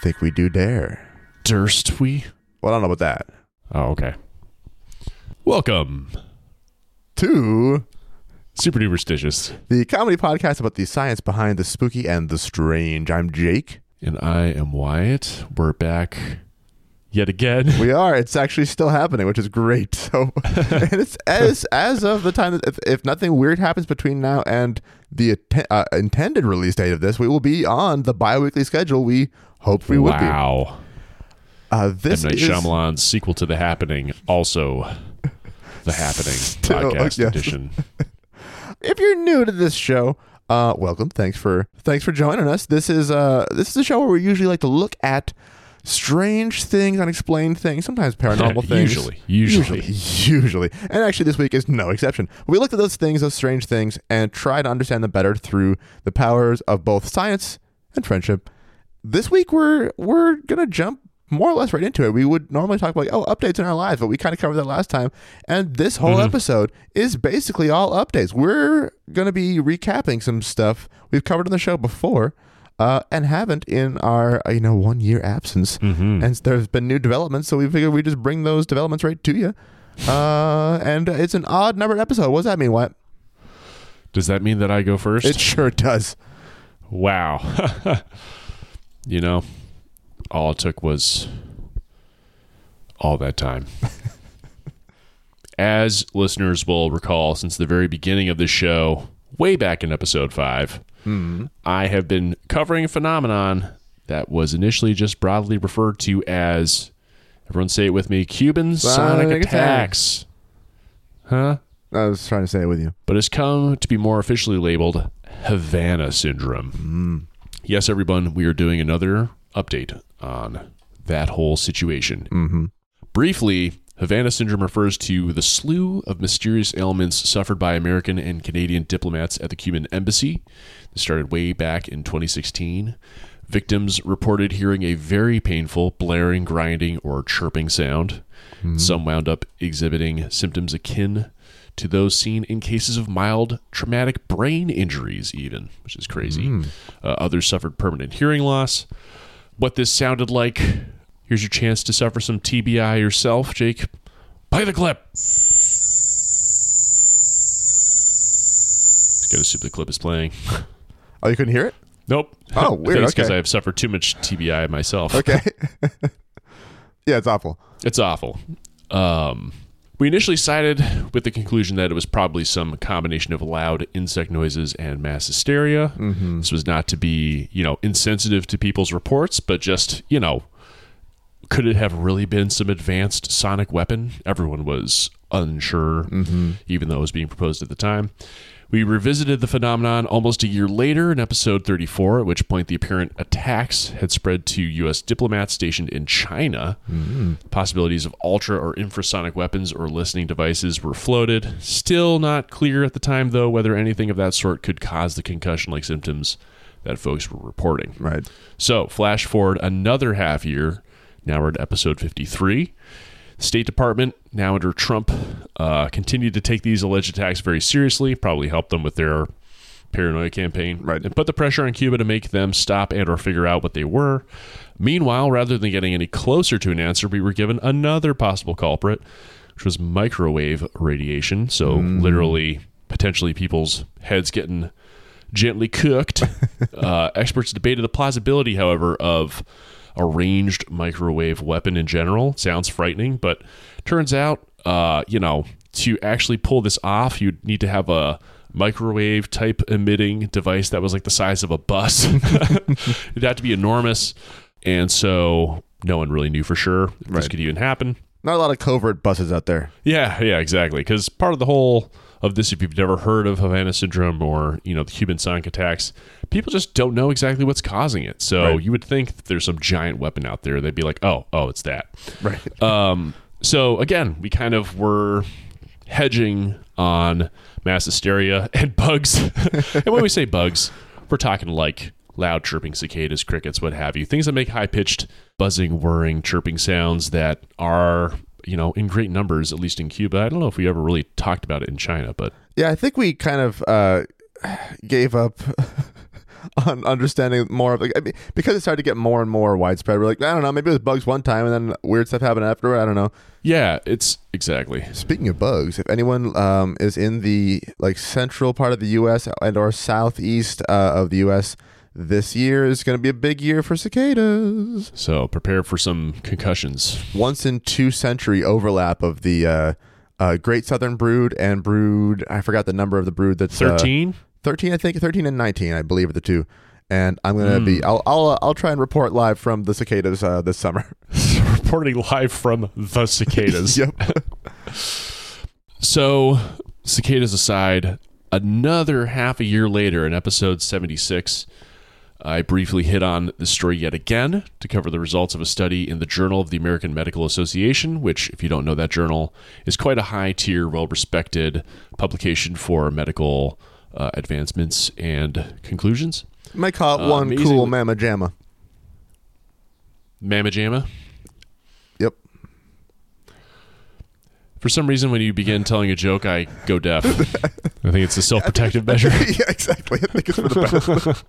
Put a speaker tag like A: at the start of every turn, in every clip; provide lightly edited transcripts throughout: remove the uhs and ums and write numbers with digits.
A: think we do dare.
B: Durst we?
A: Well, I don't know about that.
B: Oh, okay. Welcome
A: To
B: Super Duperstitious.
A: the comedy podcast about the science behind the spooky and the strange. I'm Jake.
B: And I am Wyatt. We're back yet again.
A: We are. It's actually still happening, which is great. So, and it's as of the time that if nothing weird happens between now and the intended release date of this, we will be on the bi-weekly schedule we hoped we would be.
B: Wow.
A: This
B: M. Night
A: is
B: Shyamalan's sequel to The Happening, also The Happening
A: Still,
B: podcast
A: yes.
B: edition.
A: If you're new to this show, welcome. Thanks for joining us. This is a show where we usually like to look at strange things, unexplained things, sometimes paranormal things. Usually. And actually this week is no exception. We looked at those strange things, and try to understand them better through the powers of both science and friendship. This week we're gonna jump more or less right into it. We would normally talk about updates in our lives, but we kind of covered that last time. And this whole episode is basically all updates. We're going to be recapping some stuff we've covered on the show before and haven't in our 1 year absence.
B: Mm-hmm.
A: And there's been new developments, so we figured we'd just bring those developments right to you. And it's an odd numbered episode. What does that mean, Wyatt?
B: Does that mean that I go first?
A: It sure does.
B: Wow. All it took was all that time. As listeners will recall, since the very beginning of the show, way back in episode 5, I have been covering a phenomenon that was initially just broadly referred to as, everyone say it with me, Cuban sonic attacks. Huh?
A: I was trying to say it with you.
B: But has come to be more officially labeled Havana Syndrome. Yes, everyone, we are doing another update on that whole situation. Briefly, Havana Syndrome refers to the slew of mysterious ailments suffered by American and Canadian diplomats at the Cuban embassy. This started way back in 2016. Victims reported hearing a very painful blaring, grinding, or chirping sound. Some wound up exhibiting symptoms akin to those seen in cases of mild traumatic brain injuries even, which is crazy. Others suffered permanent hearing loss. What this sounded like, here's your chance to suffer some TBI yourself, Jake. Play the clip. Just gotta assume the clip is playing.
A: Oh, you couldn't hear it?
B: Nope.
A: Oh, weird.
B: It's because
A: Okay.
B: I have suffered too much TBI myself.
A: Okay. Yeah, it's awful.
B: It's awful. We initially sided with the conclusion that it was probably some combination of loud insect noises and mass hysteria. This was not to be, insensitive to people's reports, but just, could it have really been some advanced sonic weapon? Everyone was unsure, even though it was being proposed at the time. We revisited the phenomenon almost a year later in episode 34, at which point the apparent attacks had spread to U.S. diplomats stationed in China. Possibilities of ultra or infrasonic weapons or listening devices were floated. Still not clear at the time, though, whether anything of that sort could cause the concussion-like symptoms that folks were reporting.
A: Right.
B: So, flash forward another half year. Now we're at episode 53. State Department, now under Trump, continued to take these alleged attacks very seriously, probably helped them with their paranoia campaign,
A: Right.
B: and put the pressure on Cuba to make them stop and or figure out what they were. Meanwhile, rather than getting any closer to an answer, we were given another possible culprit, which was microwave radiation. So literally, potentially people's heads getting gently cooked. Experts debated the plausibility, however, of a ranged microwave weapon in general. Sounds frightening, but turns out, to actually pull this off, you'd need to have a microwave type emitting device that was like the size of a bus. It'd have to be enormous. And so no one really knew for sure if this could even happen.
A: Not a lot of covert buses out there.
B: Yeah, exactly. Because part of the whole of this, if you've never heard of Havana Syndrome or, the Cuban sonic attacks, people just don't know exactly what's causing it. So you would think that there's some giant weapon out there. They'd be like, oh, it's that.
A: Right.
B: So again, we kind of were hedging on mass hysteria and bugs. And when we say bugs, we're talking like loud chirping cicadas, crickets, what have you. Things that make high-pitched, buzzing, whirring, chirping sounds that are, in great numbers, at least in Cuba. I don't know if we ever really talked about it in China, but...
A: Yeah, I think we kind of gave up on understanding more of because it started to get more and more widespread. We're like, I don't know, maybe it was bugs one time and then weird stuff happened afterward. I don't know.
B: Yeah, it's exactly.
A: Speaking of bugs, if anyone is in the central part of the U.S. and or southeast of the U.S., this year is going to be a big year for cicadas.
B: So prepare for some concussions.
A: Once in 2 century overlap of the Great Southern Brood and Brood. I forgot the number of the brood. That's
B: 13.
A: 13, I think 13 and 19, I believe, are the two. And I'm gonna be. I'll try and report live from the cicadas this summer.
B: Reporting live from the cicadas.
A: Yep.
B: So, cicadas aside, another half a year later, in episode 76, I briefly hit on this story yet again to cover the results of a study in the Journal of the American Medical Association, which, if you don't know that journal, is quite a high-tier, well-respected publication for medical advancements and conclusions.
A: You might call it one cool mamma jamma.
B: Mamma jamma?
A: Yep.
B: For some reason, when you begin telling a joke, I go deaf. I think it's a self-protective measure.
A: Yeah, exactly. I think it's for the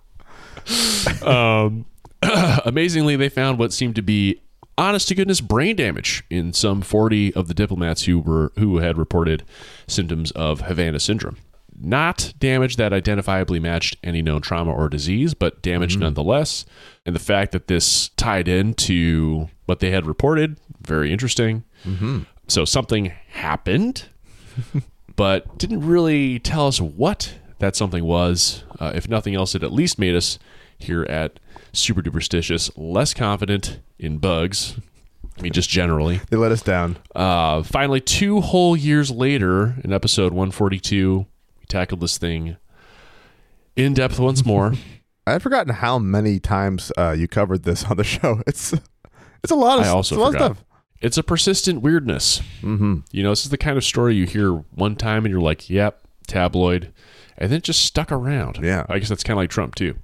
A: best.
B: Amazingly, they found what seemed to be honest-to-goodness brain damage in some 40 of the diplomats who had reported symptoms of Havana syndrome. Not damage that identifiably matched any known trauma or disease, but damage nonetheless. And the fact that this tied into what they had reported, very interesting. Mm-hmm. So something happened, but didn't really tell us what that something was. If nothing else, it at least made us here at Super Duperstitious less confident in bugs. I mean, just generally.
A: They let us down.
B: Finally, 2 whole years later, in episode 142, we tackled this thing in depth once more.
A: I had forgotten how many times you covered this on the show. It's a lot of,
B: I also
A: it's a lot
B: forgot.
A: of stuff.
B: It's a persistent weirdness. Mm-hmm. You know, this is the kind of story you hear one time and you're like, yep, tabloid. And then it just stuck around.
A: Yeah.
B: I guess that's kind of like Trump, too.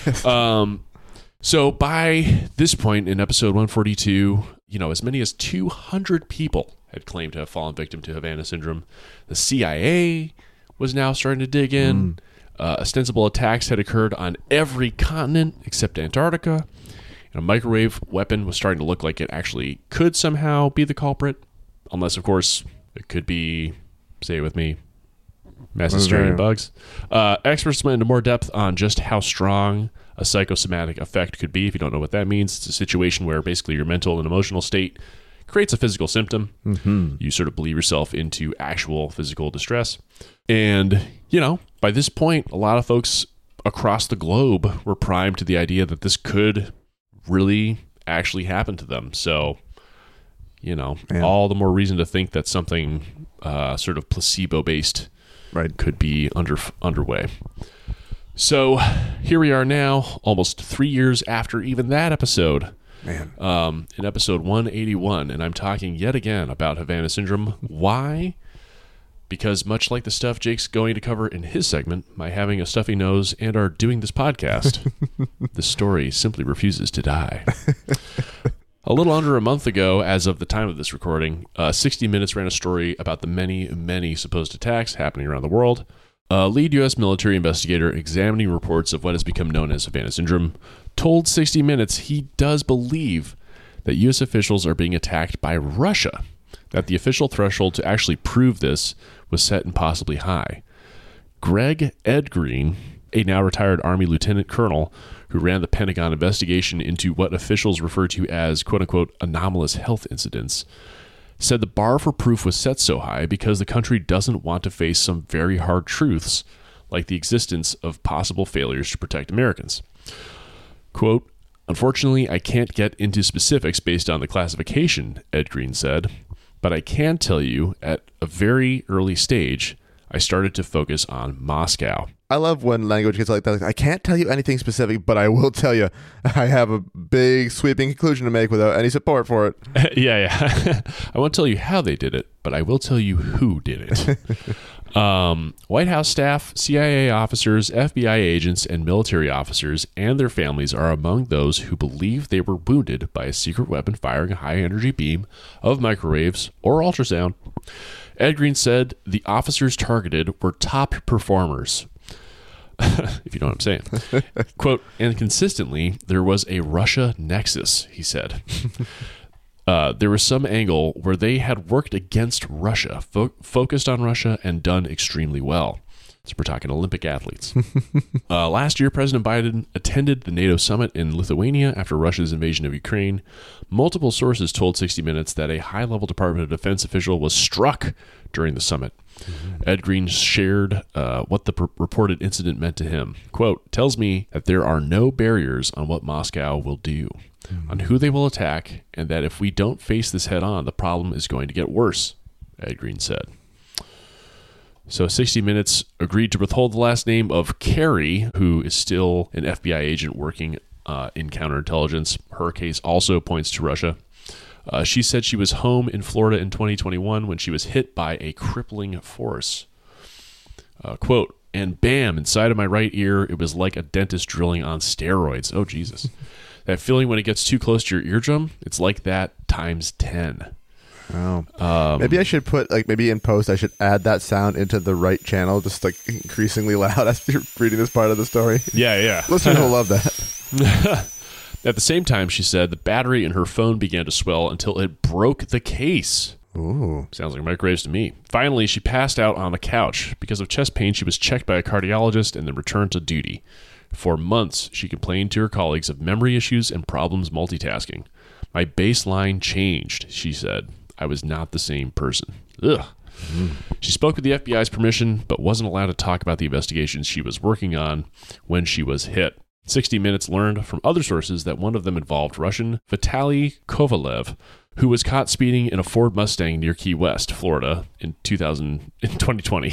B: So by this point in episode 142, you know, as many as 200 people had claimed to have fallen victim to Havana syndrome. The CIA was now starting to dig in. Ostensible attacks had occurred on every continent except Antarctica. And a microwave weapon was starting to look like it actually could somehow be the culprit. Unless, of course, it could be, say it with me, mass Australian bugs. Experts went into more depth on just how strong a psychosomatic effect could be. If you don't know what that means, it's a situation where basically your mental and emotional state creates a physical symptom. Mm-hmm. You sort of believe yourself into actual physical distress. And, you know, by this point, a lot of folks across the globe were primed to the idea that this could really actually happen to them. So, you know, all the more reason to think that something sort of placebo-based could be underway. So here we are now, almost 3 years after even that episode.
A: Man.
B: In episode 181, and I'm talking yet again about Havana syndrome. Why? Because much like the stuff Jake's going to cover in his segment, my having a stuffy nose and our doing this podcast, the story simply refuses to die. A little under a month ago, as of the time of this recording, 60 Minutes ran a story about the many, many supposed attacks happening around the world. A lead U.S. military investigator examining reports of what has become known as Havana syndrome told 60 Minutes he does believe that U.S. officials are being attacked by Russia, that the official threshold to actually prove this was set impossibly high. Greg Edgreen, a now retired Army lieutenant colonel who ran the Pentagon investigation into what officials refer to as quote-unquote anomalous health incidents, said the bar for proof was set so high because the country doesn't want to face some very hard truths, like the existence of possible failures to protect Americans. Quote, "Unfortunately, I can't get into specifics based on the classification," Edgreen said, "but I can tell you at a very early stage, I started to focus on Moscow."
A: I love when language gets like that. Like, I can't tell you anything specific, but I will tell you I have a big sweeping conclusion to make without any support for it.
B: Yeah. I won't tell you how they did it, but I will tell you who did it. White House staff, CIA officers, FBI agents, and military officers and their families are among those who believe they were wounded by a secret weapon firing a high-energy beam of microwaves or ultrasound. Ed Green said the officers targeted were top performers. if you know what I'm saying. Quote, and consistently, there was a Russia nexus, he said. There was some angle where they had worked against Russia, focused on Russia, and done extremely well. So we're talking Olympic athletes. Last year, President Biden attended the NATO summit in Lithuania after Russia's invasion of Ukraine. Multiple sources told 60 Minutes that a high-level Department of Defense official was struck during the summit. Ed Green shared what the reported incident meant to him. Quote, tells me that there are no barriers on what Moscow will do, on who they will attack, and that if we don't face this head on, the problem is going to get worse, Ed Green said. So 60 Minutes agreed to withhold the last name of Carey, who is still an FBI agent working in counterintelligence. Her case also points to Russia. She said she was home in Florida in 2021 when she was hit by a crippling force. Quote, and bam, inside of my right ear, it was like a dentist drilling on steroids. Oh, Jesus. That feeling when it gets too close to your eardrum, it's like that times 10.
A: Oh. Maybe I should put, maybe in post, I should add that sound into the right channel, just increasingly loud as you're reading this part of the story.
B: Yeah.
A: Listeners will love that.
B: At the same time, she said, the battery in her phone began to swell until it broke the case.
A: Ooh.
B: Sounds like Mike Graves to me. Finally, she passed out on the couch. Because of chest pain, she was checked by a cardiologist and then returned to duty. For months, she complained to her colleagues of memory issues and problems multitasking. My baseline changed, she said. I was not the same person. Ugh. She spoke with the FBI's permission, but wasn't allowed to talk about the investigations she was working on when she was hit. 60 Minutes learned from other sources that one of them involved Russian Vitaly Kovalev, who was caught speeding in a Ford Mustang near Key West, Florida, in 2020.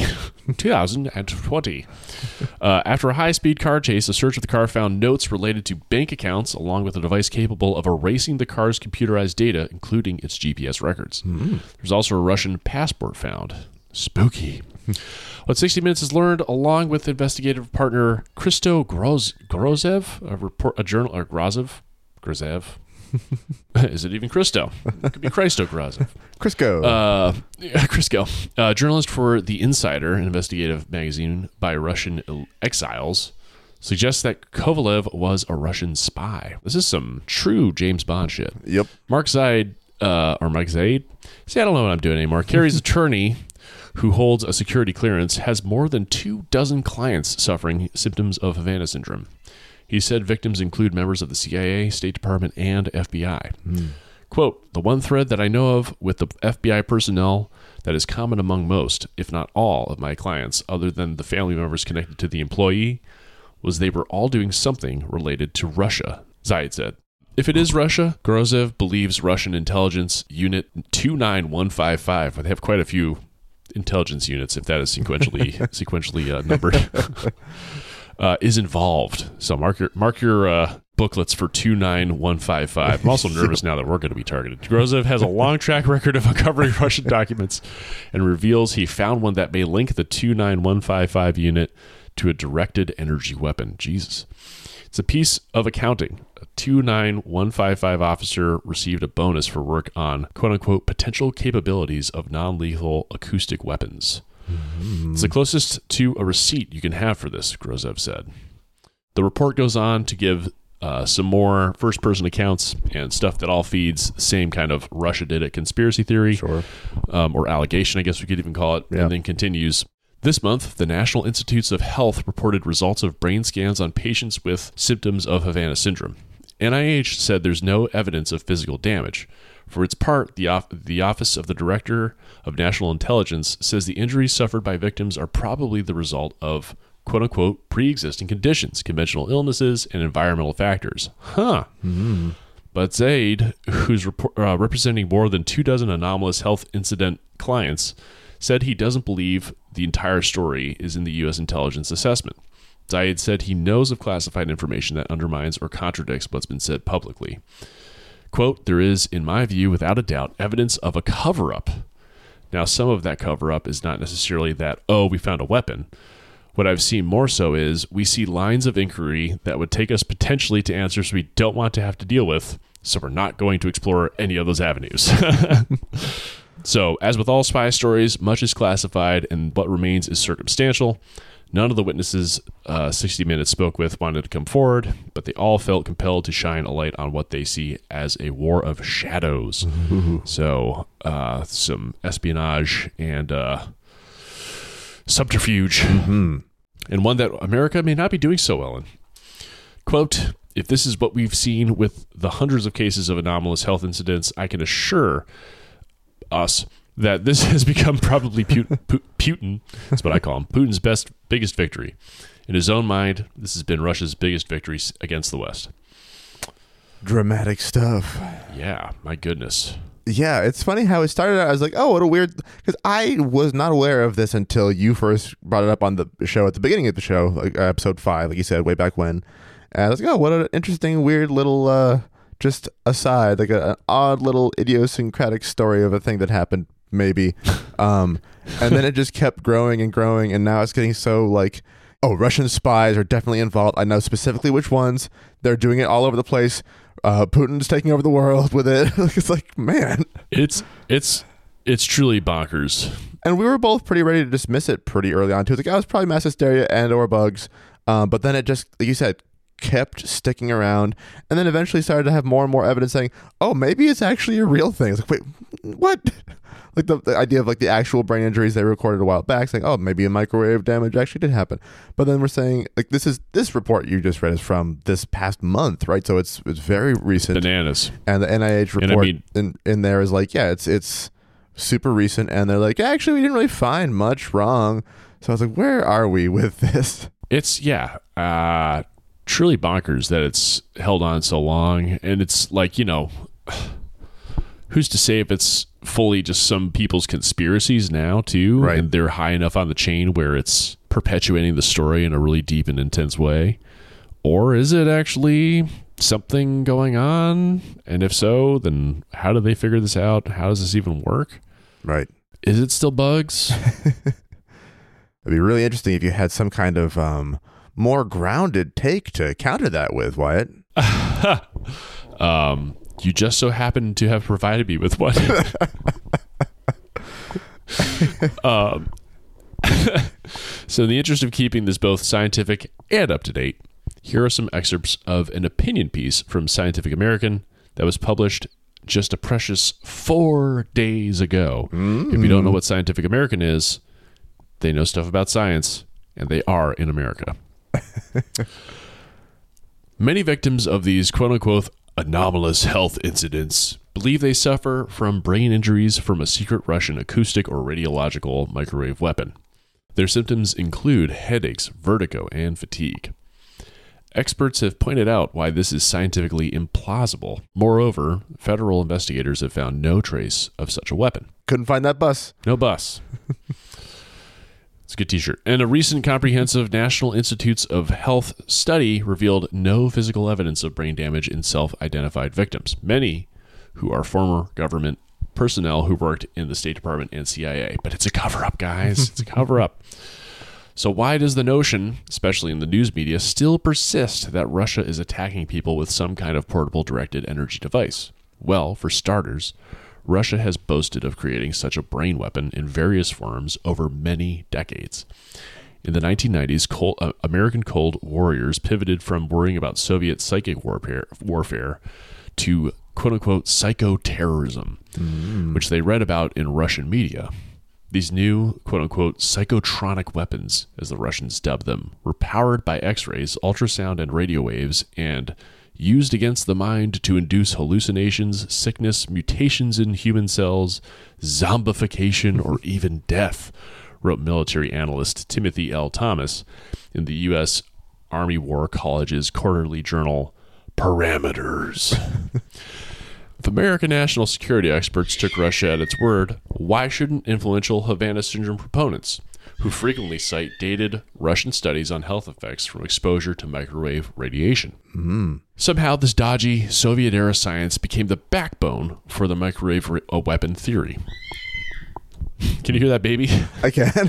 B: 2020. After a high-speed car chase, a search of the car found notes related to bank accounts, along with a device capable of erasing the car's computerized data, including its GPS records. There's also a Russian passport found. Spooky. What 60 Minutes has learned, along with investigative partner Christo Grozev, a journal, or Grozev. Is it even Christo? It could be Christo Grozev.
A: Crisco.
B: Crisco. Journalist for The Insider, an investigative magazine by Russian exiles, suggests that Kovalev was a Russian spy. This is some true James Bond shit.
A: Yep.
B: Mike Zaid. See, I don't know what I'm doing anymore. Carey's attorney, who holds a security clearance, has more than 24 clients suffering symptoms of Havana syndrome. He said victims include members of the CIA, State Department, and FBI. Quote, the one thread that I know of with the FBI personnel that is common among most, if not all, of my clients, other than the family members connected to the employee, was they were all doing something related to Russia, Zaid said. If it is Russia, Grozev believes Russian intelligence unit 29155, they have quite a few intelligence units, if that is sequentially numbered, is involved. So mark your booklets for 29155. I'm also nervous now that we're going to be targeted. Grozev has a long track record of uncovering Russian documents and reveals he found one that may link the 29155 unit to a directed energy weapon. Jesus. It's a piece of accounting. A 29155 officer received a bonus for work on quote-unquote potential capabilities of non-lethal acoustic weapons. It's the closest to a receipt you can have for this, Grozev said. The report goes on to give some more first-person accounts and stuff that all feeds the same kind of Russia did it conspiracy theory, or allegation, I guess we could even call it, and then continues. This month, the National Institutes of Health reported results of brain scans on patients with symptoms of Havana syndrome. NIH said there's no evidence of physical damage. For its part, the Office of the Director of National Intelligence says the injuries suffered by victims are probably the result of, quote-unquote, pre-existing conditions, conventional illnesses, and environmental factors. But Zaid, who's representing more than 24 anomalous health incident clients, said he doesn't believe the entire story is in the U.S. intelligence assessment. Zaid said he knows of classified information that undermines or contradicts what's been said publicly. Quote, there is, in my view, without a doubt, evidence of a cover-up. Now, some of that cover-up is not necessarily that, we found a weapon. What I've seen more so is we see lines of inquiry that would take us potentially to answers we don't want to have to deal with, so we're not going to explore any of those avenues. So, as with all spy stories, much is classified and what remains is circumstantial. None of the witnesses 60 Minutes spoke with wanted to come forward, but they all felt compelled to shine a light on what they see as a war of shadows. So, some espionage and subterfuge, and one that America may not be doing so well in. Quote, if this is what we've seen with the hundreds of cases of anomalous health incidents, I can assure us that this has become probably Putin, that's what I call him, Putin's biggest victory. In his own mind, this has been Russia's biggest victory against the West.
A: Dramatic stuff.
B: Yeah, my goodness.
A: Yeah, it's funny how it started out. I was like, oh, what a weird... Because I was not aware of this until you first brought it up on the show at the beginning of the show, like episode 5, like you said, way back when. And I was like, oh, what an interesting, weird little, just aside, like an odd little idiosyncratic story of a thing that happened, maybe. And then it just kept growing and growing, and now it's getting so like, oh, Russian spies are definitely involved. I know specifically which ones. They're doing it all over the place. Putin's taking over the world with it. It's like, man.
B: It's truly bonkers.
A: And we were both pretty ready to dismiss it pretty early on, too. It's like, oh, it's probably mass hysteria and or bugs. But then it just, like you said, kept sticking around, and then eventually started to have more and more evidence saying, oh, maybe it's actually a real thing. It's like, wait, what? Like the idea of like the actual brain injuries they recorded a while back, saying, oh, maybe a microwave damage actually did happen. But then we're saying, like, this report you just read is from this past month, right? So it's very recent.
B: Bananas.
A: And the NIH report in there is like, yeah, it's super recent, and they're like, actually, we didn't really find much wrong. So I was like, where are we with this?
B: It's truly bonkers that it's held on so long, and it's like, who's to say if it's fully just some people's conspiracies now too,
A: right?
B: And they're high enough on the chain where it's perpetuating the story in a really deep and intense way, or is it actually something going on? And if so, then how do they figure this out? How does this even work?
A: Right?
B: Is it still bugs?
A: It'd be really interesting if you had some kind of more grounded take to counter that with, Wyatt.
B: You just so happen to have provided me with one. So in the interest of keeping this both scientific and up to date, here are some excerpts of an opinion piece from Scientific American that was published just a precious 4 days ago. If you don't know what Scientific American is, they know stuff about science, and they are in America. Many victims of these quote-unquote anomalous health incidents believe they suffer from brain injuries from a secret Russian acoustic or radiological microwave weapon. Their symptoms include headaches, vertigo, and fatigue. Experts have pointed out why this is scientifically implausible. Moreover, federal investigators have found no trace of such a weapon.
A: Couldn't find that bus.
B: No bus. It's a good t-shirt. And a recent comprehensive National Institutes of Health study revealed no physical evidence of brain damage in self-identified victims, many who are former government personnel who worked in the State Department and CIA. But it's a cover-up, guys. It's a cover-up. So why does the notion, especially in the news media, still persist that Russia is attacking people with some kind of portable directed energy device? Well, for starters, Russia has boasted of creating such a brain weapon in various forms over many decades. In the 1990s, American Cold Warriors pivoted from worrying about Soviet psychic warfare to quote-unquote psychoterrorism, which they read about in Russian media. These new quote-unquote psychotronic weapons, as the Russians dubbed them, were powered by X-rays, ultrasound, and radio waves, and used against the mind to induce hallucinations, sickness, mutations in human cells, zombification, or even death, wrote military analyst Timothy L. Thomas in the U.S. Army War College's quarterly journal, Parameters. If American national security experts took Russia at its word, why shouldn't influential Havana Syndrome proponents, who frequently cite dated Russian studies on health effects from exposure to microwave radiation? Somehow this dodgy Soviet-era science became the backbone for the microwave weapon theory. Can you hear that, baby?
A: I can.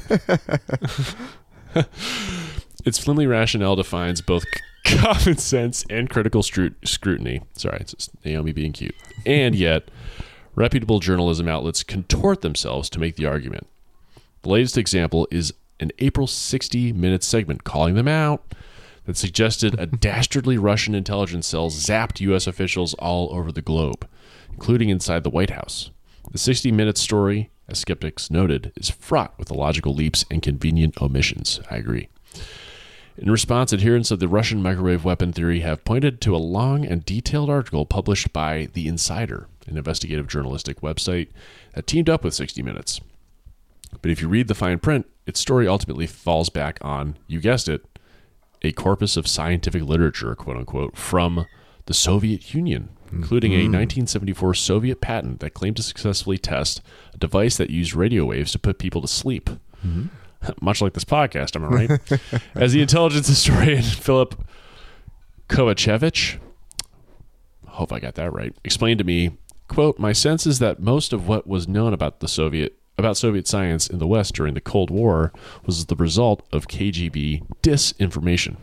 B: Its flimsy rationale defines both common sense and critical scrutiny. Sorry, it's just Naomi being cute. And yet, reputable journalism outlets contort themselves to make the argument. The latest example is an April 60 Minutes segment calling them out that suggested a dastardly Russian intelligence cell zapped U.S. officials all over the globe, including inside the White House. The 60 Minutes story, as skeptics noted, is fraught with illogical leaps and convenient omissions. I agree. In response, adherents of the Russian microwave weapon theory have pointed to a long and detailed article published by The Insider, an investigative journalistic website that teamed up with 60 Minutes. But if you read the fine print, its story ultimately falls back on, you guessed it, a corpus of scientific literature, quote unquote, from the Soviet Union, including a 1974 Soviet patent that claimed to successfully test a device that used radio waves to put people to sleep. Much like this podcast, am I right? As the intelligence historian Philip Kovachevich, hope I got that right, explained to me, quote, "My sense is that most of what was known about Soviet science in the West during the Cold War was the result of KGB disinformation.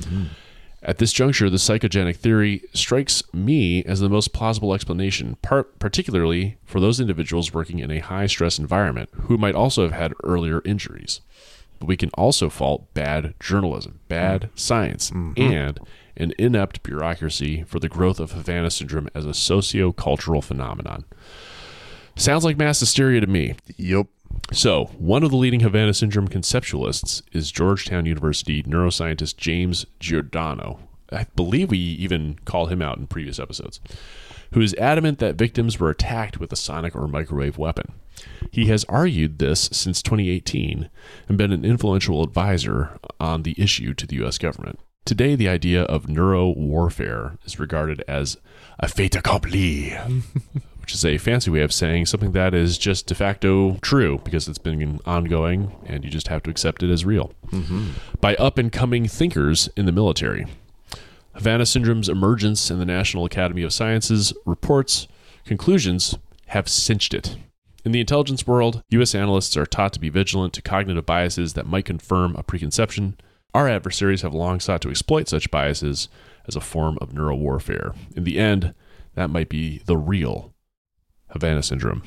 B: At this juncture, the psychogenic theory strikes me as the most plausible explanation, particularly for those individuals working in a high-stress environment who might also have had earlier injuries. But we can also fault bad journalism, bad science, and an inept bureaucracy for the growth of Havana syndrome as a socio-cultural phenomenon." Sounds like mass hysteria to me.
A: Yep.
B: So, one of the leading Havana syndrome conceptualists is Georgetown University neuroscientist James Giordano. I believe we even called him out in previous episodes, who is adamant that victims were attacked with a sonic or microwave weapon. He has argued this since 2018 and been an influential advisor on the issue to the U.S. government. Today, the idea of neuro warfare is regarded as a fait accompli, which is a fancy way of saying something that is just de facto true because it's been ongoing and you just have to accept it as real, by up-and-coming thinkers in the military. Havana Syndrome's emergence in the National Academy of Sciences reports conclusions have cinched it. In the intelligence world, U.S. analysts are taught to be vigilant to cognitive biases that might confirm a preconception. Our adversaries have long sought to exploit such biases as a form of neurowarfare. In the end, that might be the real Havana Syndrome.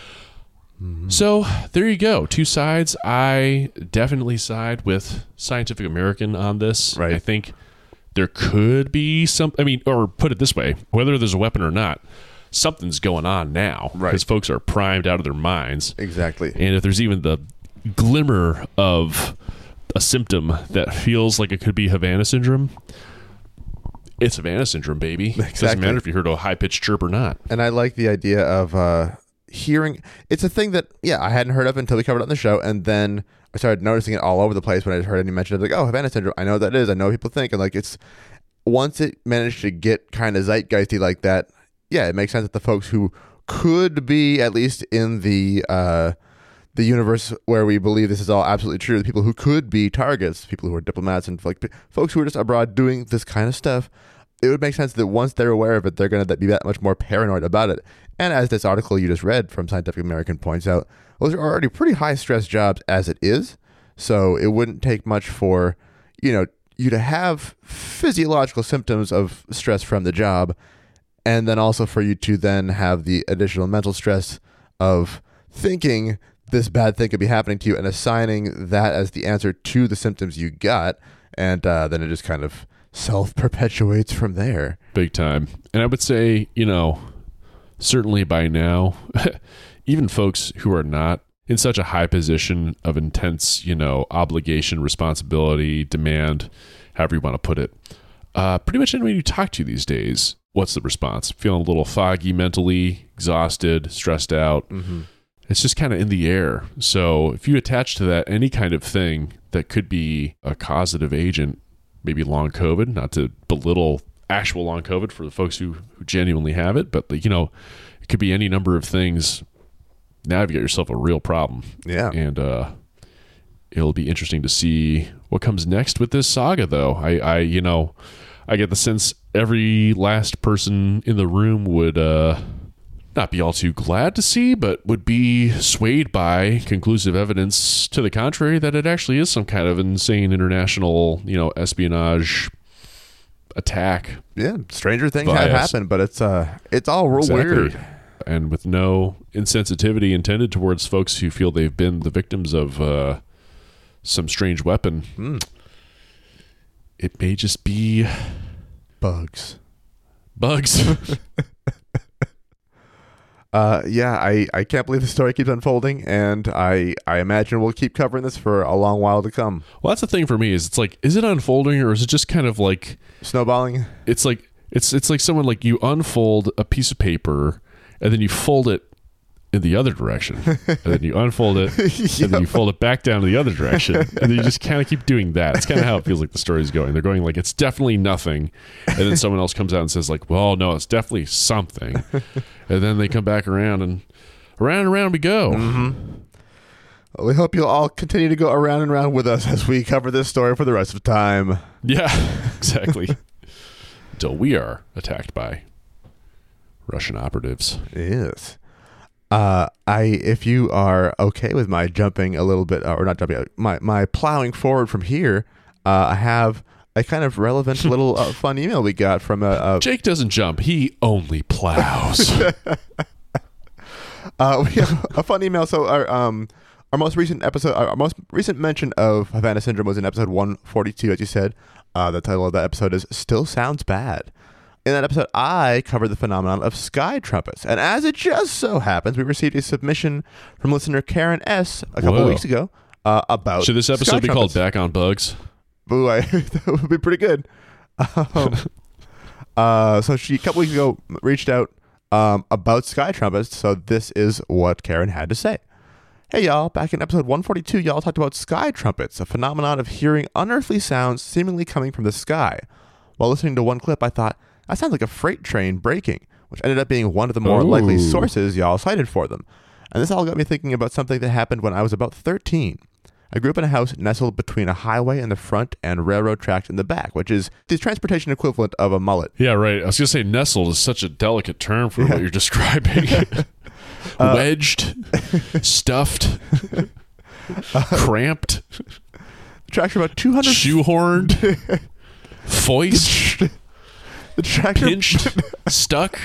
B: So, there you go. Two sides. I definitely side with Scientific American on this.
A: Right.
B: I think there could be or put it this way, whether there's a weapon or not, something's going on now.
A: Right.
B: Because folks are primed out of their minds.
A: Exactly.
B: And if there's even the glimmer of a symptom that feels like it could be Havana Syndrome, it's Havana Syndrome, baby.
A: Exactly.
B: It doesn't matter if you heard a high-pitched chirp or not.
A: And I like the idea of hearing. It's a thing that, I hadn't heard of until we covered it on the show, and then I started noticing it all over the place when I heard any mention of like, oh, Havana Syndrome. I know what that is. I know what people think. And like, it's once it managed to get kind of zeitgeisty like that, it makes sense that the folks who could be at least in the universe where we believe this is all absolutely true, the people who could be targets, people who are diplomats and like folks who are just abroad doing this kind of stuff, it would make sense that once they're aware of it, they're going to be that much more paranoid about it. And as this article you just read from Scientific American points out, those are already pretty high stress jobs as it is. So it wouldn't take much for, you to have physiological symptoms of stress from the job, and then also for you to then have the additional mental stress of thinking this bad thing could be happening to you and assigning that as the answer to the symptoms you got. And then it just kind of self-perpetuates from there.
B: Big time. And I would say, certainly by now, even folks who are not in such a high position of intense, obligation, responsibility, demand, however you want to put it, pretty much anyone you talk to these days, what's the response? Feeling a little foggy mentally, exhausted, stressed out. It's just kind of in the air. So if you attach to that any kind of thing that could be a causative agent, maybe long COVID, not to belittle actual long COVID for the folks who genuinely have it, but it could be any number of things. Now you've got yourself a real problem.
A: Yeah.
B: And it'll be interesting to see what comes next with this saga, though. I get the sense every last person in the room would not be all too glad to see, but would be swayed by conclusive evidence to the contrary that it actually is some kind of insane international, espionage attack.
A: Yeah, stranger things have happened, but it's all real weird.
B: and with no insensitivity intended towards folks who feel they've been the victims of some strange weapon. It may just be
A: bugs. I can't believe the story keeps unfolding, and I imagine we'll keep covering this for a long while to come.
B: Well, that's the thing for me, is it's like, is it unfolding, or is it just kind of like
A: snowballing?
B: It's like it's like someone, like, you unfold a piece of paper and then you fold it in the other direction, and then you unfold it and then you fold it back down to the other direction, and then you just kind of keep doing that. It's kind of how it feels like the story's going. They're going like, it's definitely nothing, and then someone else comes out and says like, well, no, it's definitely something, and then they come back around and around we go.
A: Well, we hope you'll all continue to go around and around with us as we cover this story for the rest of the time.
B: Yeah, exactly. Until we are attacked by Russian operatives.
A: Yes. If you are okay with my jumping a little bit, or not jumping, my plowing forward from here, I have a kind of relevant little fun email we got from
B: Jake doesn't jump; he only plows.
A: We have a fun email. So our most recent episode, our most recent mention of Havana Syndrome was in episode 142, as you said. The title of that episode is "Still Sounds Bad." In that episode, I covered the phenomenon of sky trumpets. And as it just so happens, we received a submission from listener Karen S. a couple weeks ago about
B: Should this episode be called Back on Bugs?
A: Boo, that would be pretty good. So she, a couple weeks ago, reached out about sky trumpets. So this is what Karen had to say. Hey, y'all. Back in episode 142, y'all talked about sky trumpets, a phenomenon of hearing unearthly sounds seemingly coming from the sky. While listening to one clip, I thought, that sounds like a freight train braking, which ended up being one of the more likely sources y'all cited for them. And this all got me thinking about something that happened when I was about 13. I grew up in a house nestled between a highway in the front and railroad tracks in the back, which is the transportation equivalent of a mullet.
B: Yeah, right. I was going to say nestled is such a delicate term for what you're describing. Wedged, stuffed, cramped.
A: The tracks are about 200...
B: Shoehorned, foist.
A: The tractor
B: pinched, stuck.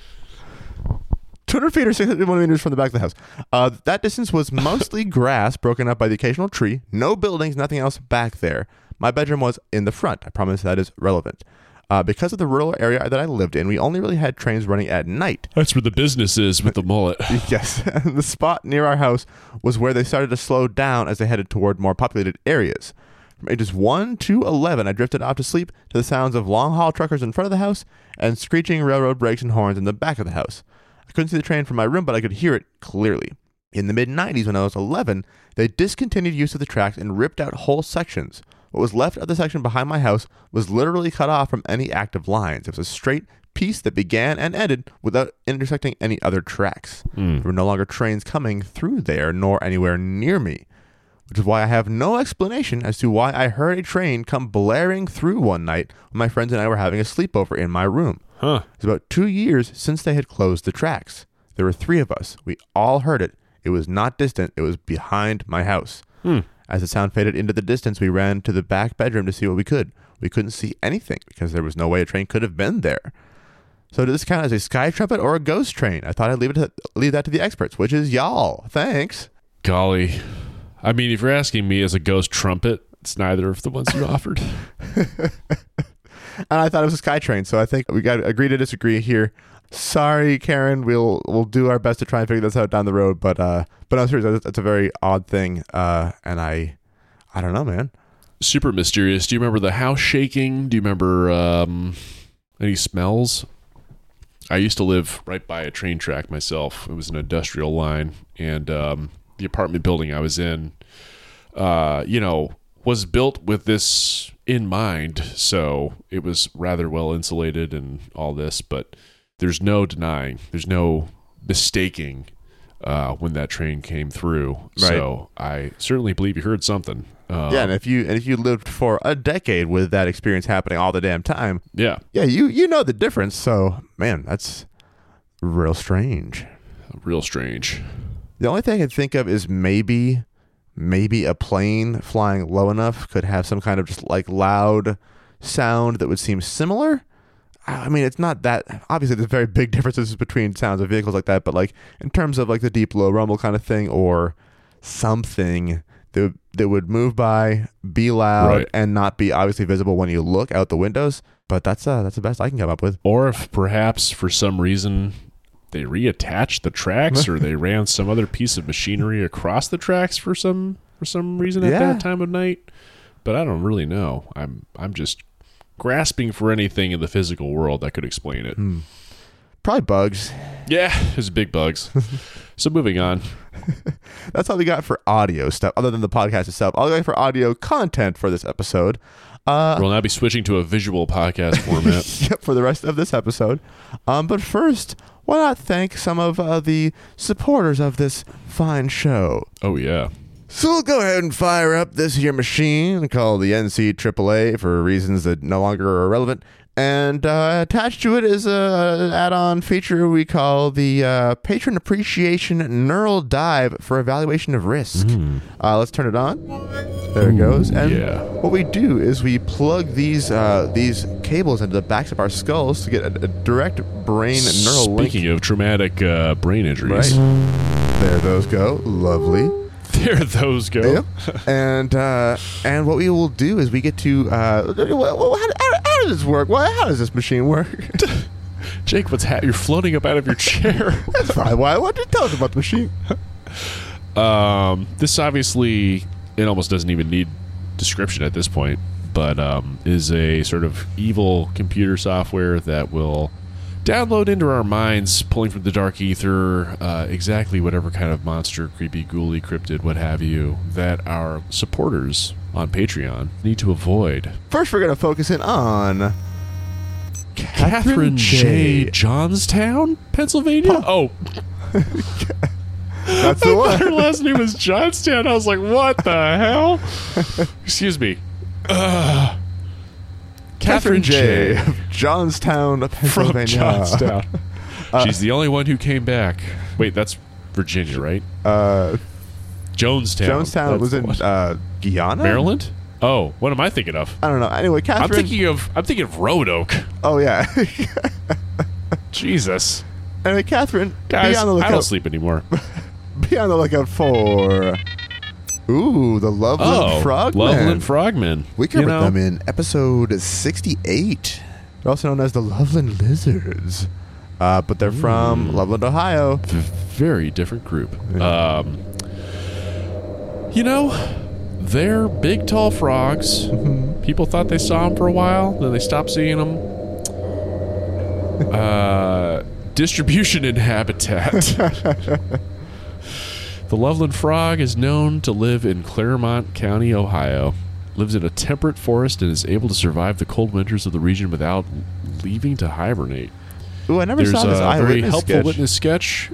A: 200 feet or 600 millimeters from the back of the house. That distance was mostly grass broken up by the occasional tree. No buildings, nothing else back there. My bedroom was in the front. I promise that is relevant. Because of the rural area that I lived in, we only really had trains running at night.
B: That's where the business is with the mullet.
A: Yes. And the spot near our house was where they started to slow down as they headed toward more populated areas. From ages 1 to 11, I drifted off to sleep to the sounds of long-haul truckers in front of the house and screeching railroad brakes and horns in the back of the house. I couldn't see the train from my room, but I could hear it clearly. In the mid-90s, when I was 11, they discontinued use of the tracks and ripped out whole sections. What was left of the section behind my house was literally cut off from any active lines. It was a straight piece that began and ended without intersecting any other tracks. There were no longer trains coming through there, nor anywhere near me. Which is why I have no explanation as to why I heard a train come blaring through one night when my friends and I were having a sleepover in my room. It's about 2 years since they had closed the tracks. There were 3 of us. We all heard it. It was not distant. It was behind my house. As the sound faded into the distance, we ran to the back bedroom to see what we could. We couldn't see anything because there was no way a train could have been there. So does this count as a sky trumpet or a ghost train? I thought I'd leave that to the experts, which is y'all. Thanks.
B: Golly. I mean, if you're asking me as a ghost trumpet, it's neither of the ones you offered.
A: And I thought it was a sky train, so I think we got to agree to disagree here. Sorry, Karen. We'll do our best to try and figure this out down the road, but I'm serious. That's a very odd thing, and I don't know, man.
B: Super mysterious. Do you remember the house shaking? Do you remember any smells? I used to live right by a train track myself. It was an industrial line, and the apartment building I was in, was built with this in mind, so it was rather well insulated and all this, but there's no denying, there's no mistaking when that train came through. Right. So I certainly believe you heard something.
A: And if you lived for a decade with that experience happening all the damn time,
B: yeah,
A: you know the difference. So man, that's real strange.
B: Real strange.
A: The only thing I can think of is maybe a plane flying low enough could have some kind of just like loud sound that would seem similar. I mean, it's not that obviously. There's very big differences between sounds of vehicles like that, but like in terms of like the deep low rumble kind of thing, or something that would move by, be loud,
B: Right.
A: and not be obviously visible when you look out the windows. But that's the best I can come up with.
B: Or if perhaps for some reason they reattached the tracks or they ran some other piece of machinery across the tracks for some reason at
A: Yeah.
B: that time of night. But I don't really know. I'm just grasping for anything in the physical world that could explain it.
A: Probably bugs.
B: Yeah, there's big bugs. So moving on.
A: That's all we got for audio stuff, other than the podcast itself. All we got for audio content for this episode.
B: We'll now be switching to a visual podcast format.
A: Yep, for the rest of this episode. But first, why not thank some of the supporters of this fine show?
B: Oh, yeah.
A: So we'll go ahead and fire up this here machine called the NC AAA for reasons that no longer are relevant. And attached to it is an add-on feature we call the Patron Appreciation Neural Dive for Evaluation of Risk. Let's turn it on. There it goes. And
B: yeah.
A: what we do is we plug these cables into the backs of our skulls to get a direct brain neural link.
B: Speaking of traumatic brain injuries.
A: Right. There those go. Lovely.
B: There those go.
A: Yep. And what we will do is we get to how does this work? How does this machine work?
B: Jake, you're floating up out of your chair.
A: That's fine. Why don't you tell us about the machine?
B: This obviously, it almost doesn't even need description at this point, but is a sort of evil computer software that will download into our minds, pulling from the dark ether, exactly whatever kind of monster, creepy, ghouly, cryptid, what have you, that our supporters on Patreon need to avoid.
A: First, we're going to focus in on
B: Catherine J. Johnstown, Pennsylvania? Oh.
A: That's the one.
B: Her last name was Johnstown. I was like, what the hell? Excuse me.
A: Catherine J. of Johnstown,
B: From
A: Pennsylvania.
B: Johnstown. She's the only one who came back. Wait, that's Virginia, right? Jonestown.
A: Jonestown was
B: That's
A: in
B: what?
A: Guyana?
B: Maryland? Oh, what am I thinking of?
A: I don't know. Anyway, Catherine.
B: I'm thinking of Roanoke.
A: Oh, yeah.
B: Jesus.
A: Anyway, Catherine,
B: Guys,
A: be on the
B: I don't
A: lookout.
B: sleep anymore.
A: Be on the lookout for... Ooh, the Loveland Frogmen.
B: Loveland Frogmen.
A: We covered them in episode 68. They're also known as the Loveland Lizards. But they're from Loveland, Ohio.
B: Very different group. They're big, tall frogs. People thought they saw them for a while, then they stopped seeing them. Distribution and habitat. The Loveland frog is known to live in Claremont County, Ohio. Lives in a temperate forest and is able to survive the cold winters of the region without leaving to hibernate.
A: Ooh, I never
B: There's
A: saw this
B: a very
A: eyewitness
B: helpful
A: sketch.
B: witness sketch.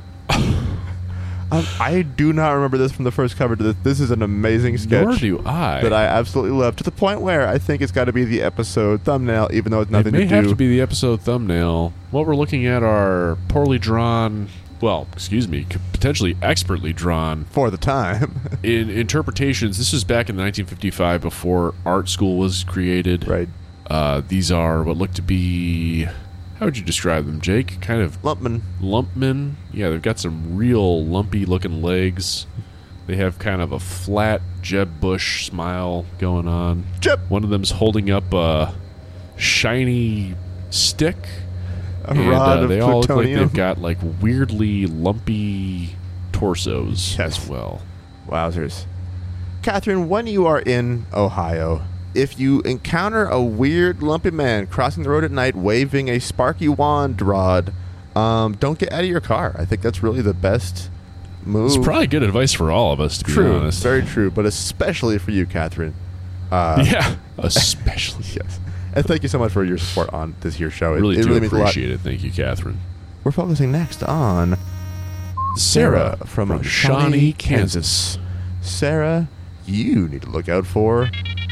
A: I do not remember this from the first cover to this. This is an amazing sketch.
B: Nor do I.
A: That I absolutely love, to the point where I think it's got to be the episode thumbnail, even though it's nothing
B: It may
A: to do.
B: have to be the episode thumbnail. What we're looking at are poorly drawn, potentially expertly drawn
A: for the time.
B: in interpretations. This was back in 1955 before art school was created.
A: Right.
B: These are what look to be... How would you describe them, Jake? Kind of... Lumpmen. Yeah, they've got some real lumpy-looking legs. They have kind of a flat Jeb Bush smile going on.
A: Jeb!
B: One of them's holding up a shiny stick.
A: A rod of
B: they all look like
A: plutonium.
B: they've got like weirdly lumpy torsos
A: Yes.
B: as well.
A: Wowzers. Catherine, when you are in Ohio, if you encounter a weird lumpy man crossing the road at night waving a sparky wand rod, don't get out of your car. I think that's really the best move.
B: It's probably good advice for all of us, to be
A: true,
B: honest.
A: very true, but especially for you, Catherine.
B: Yeah, especially.
A: Yes. And thank you so much for your support on this here show.
B: Really do
A: means a lot.
B: appreciate it. Thank you, Catherine.
A: We're focusing next on Sarah from Shawnee, Kansas. Sarah, you need to look out for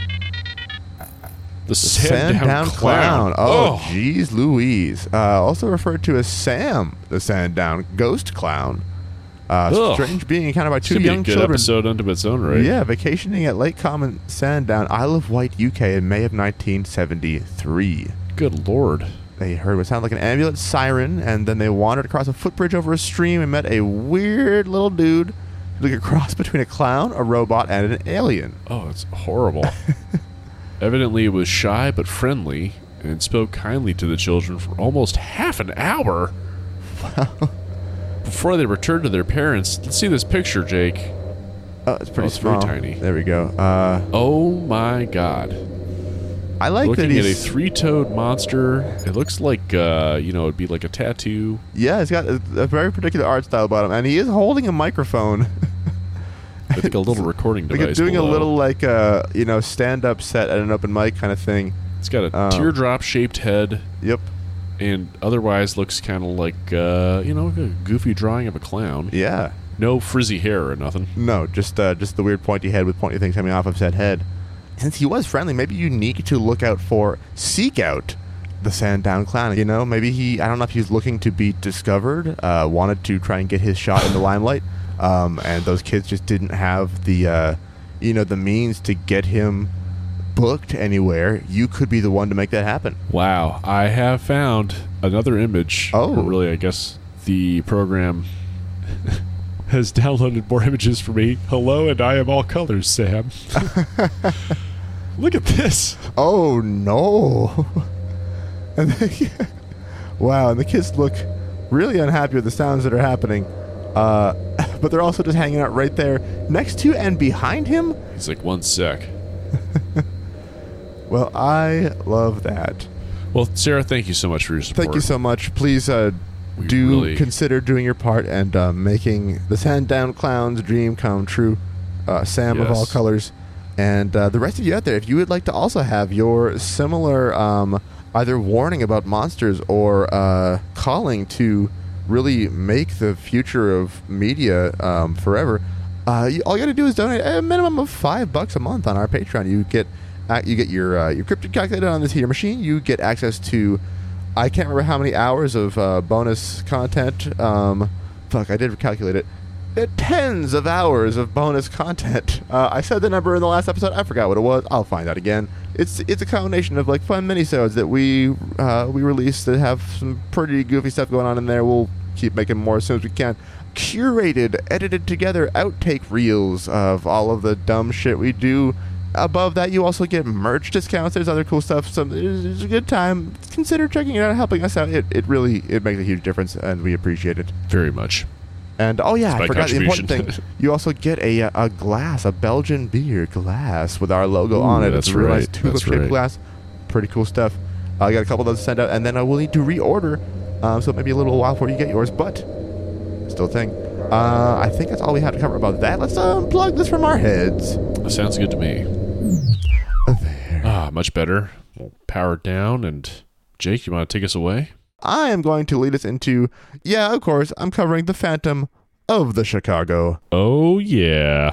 B: The
A: Sandown Clown. Oh, geez Louise. Also referred to as Sam, the Sandown Ghost Clown. Strange being encountered by
B: It's
A: two
B: gonna be
A: young
B: a good
A: children.
B: episode unto its own, right?
A: Yeah, vacationing at Lake Common, Sandown, Isle of Wight, UK in May of 1973.
B: Good Lord.
A: They heard what sounded like an ambulance siren, and then they wandered across a footbridge over a stream and met a weird little dude, like a cross between a clown, a robot, and an alien.
B: Oh, it's horrible. Evidently, it was shy but friendly, and spoke kindly to the children for almost half an hour.
A: Wow.
B: Before they returned to their parents, let's see this picture, Jake.
A: Oh, it's pretty
B: it's
A: small.
B: very tiny.
A: There we go.
B: Oh my god.
A: I like
B: Looking
A: that
B: at a
A: he's...
B: three-toed monster. It looks like, it'd be like a tattoo.
A: Yeah, he's got a very particular art style about him, and he is holding a microphone.
B: I think a little recording device.
A: Like doing
B: below.
A: a little, like, stand-up set at an open mic kind of thing.
B: It's got a teardrop-shaped head.
A: Yep.
B: And otherwise looks kind of like, a goofy drawing of a clown.
A: Yeah.
B: No frizzy hair or nothing.
A: No, just the weird pointy head with pointy things coming off of said head. Since he was friendly, maybe you need to seek out the Sandown Clown. You know, maybe I don't know if he's looking to be discovered, wanted to try and get his shot in the limelight, and those kids just didn't have the means to get him booked anywhere. You could be the one to make that happen.
B: Wow, I have found another image.
A: Oh.
B: Or really, I guess the program has downloaded more images for me. Hello, and I am all colors, Sam. Look at this.
A: Oh, no. Wow, and the kids look really unhappy with the sounds that are happening. But they're also just hanging out right there next to and behind him.
B: He's like, 1 sec.
A: Well, I love that.
B: Well, Sarah, thank you so much for your support.
A: Thank you so much. Please consider doing your part and making the Sandown Clown's dream come true. Sam of all colors. And the rest of you out there, if you would like to also have your similar either warning about monsters or calling to really make the future of media forever, all you got to do is donate a minimum of $5 a month on our Patreon. You get your cryptid calculated on this here machine. You get access to, I can't remember how many hours of bonus content. I did calculate it. Tens of hours of bonus content. I said the number in the last episode. I forgot what it was. I'll find out again. It's a combination of like fun minisodes that we release that have some pretty goofy stuff going on in there. We'll keep making more as soon as we can. Curated, edited together outtake reels of all of the dumb shit we do. Above that, you also get merch discounts. There's other cool stuff. It's a good time. Consider checking it out and helping us out. It really makes a huge difference, and we appreciate it
B: very much.
A: And I forgot the important thing. You also get a glass, a Belgian beer glass with our logo on it.
B: That's
A: it's a real nice
B: right.
A: tulip-shaped glass. Pretty cool stuff. I got a couple of those to send out, and then I will need to reorder. So it may be a little while before you get yours, but still a thing. I think that's all we have to cover about that. Let's unplug this from our heads.
B: That sounds good to me.
A: There.
B: Much better. We'll power it down, and Jake, you want to take us away?
A: I am going to lead us into, of course, I'm covering the Phantom of the Chicago.
B: Oh, yeah.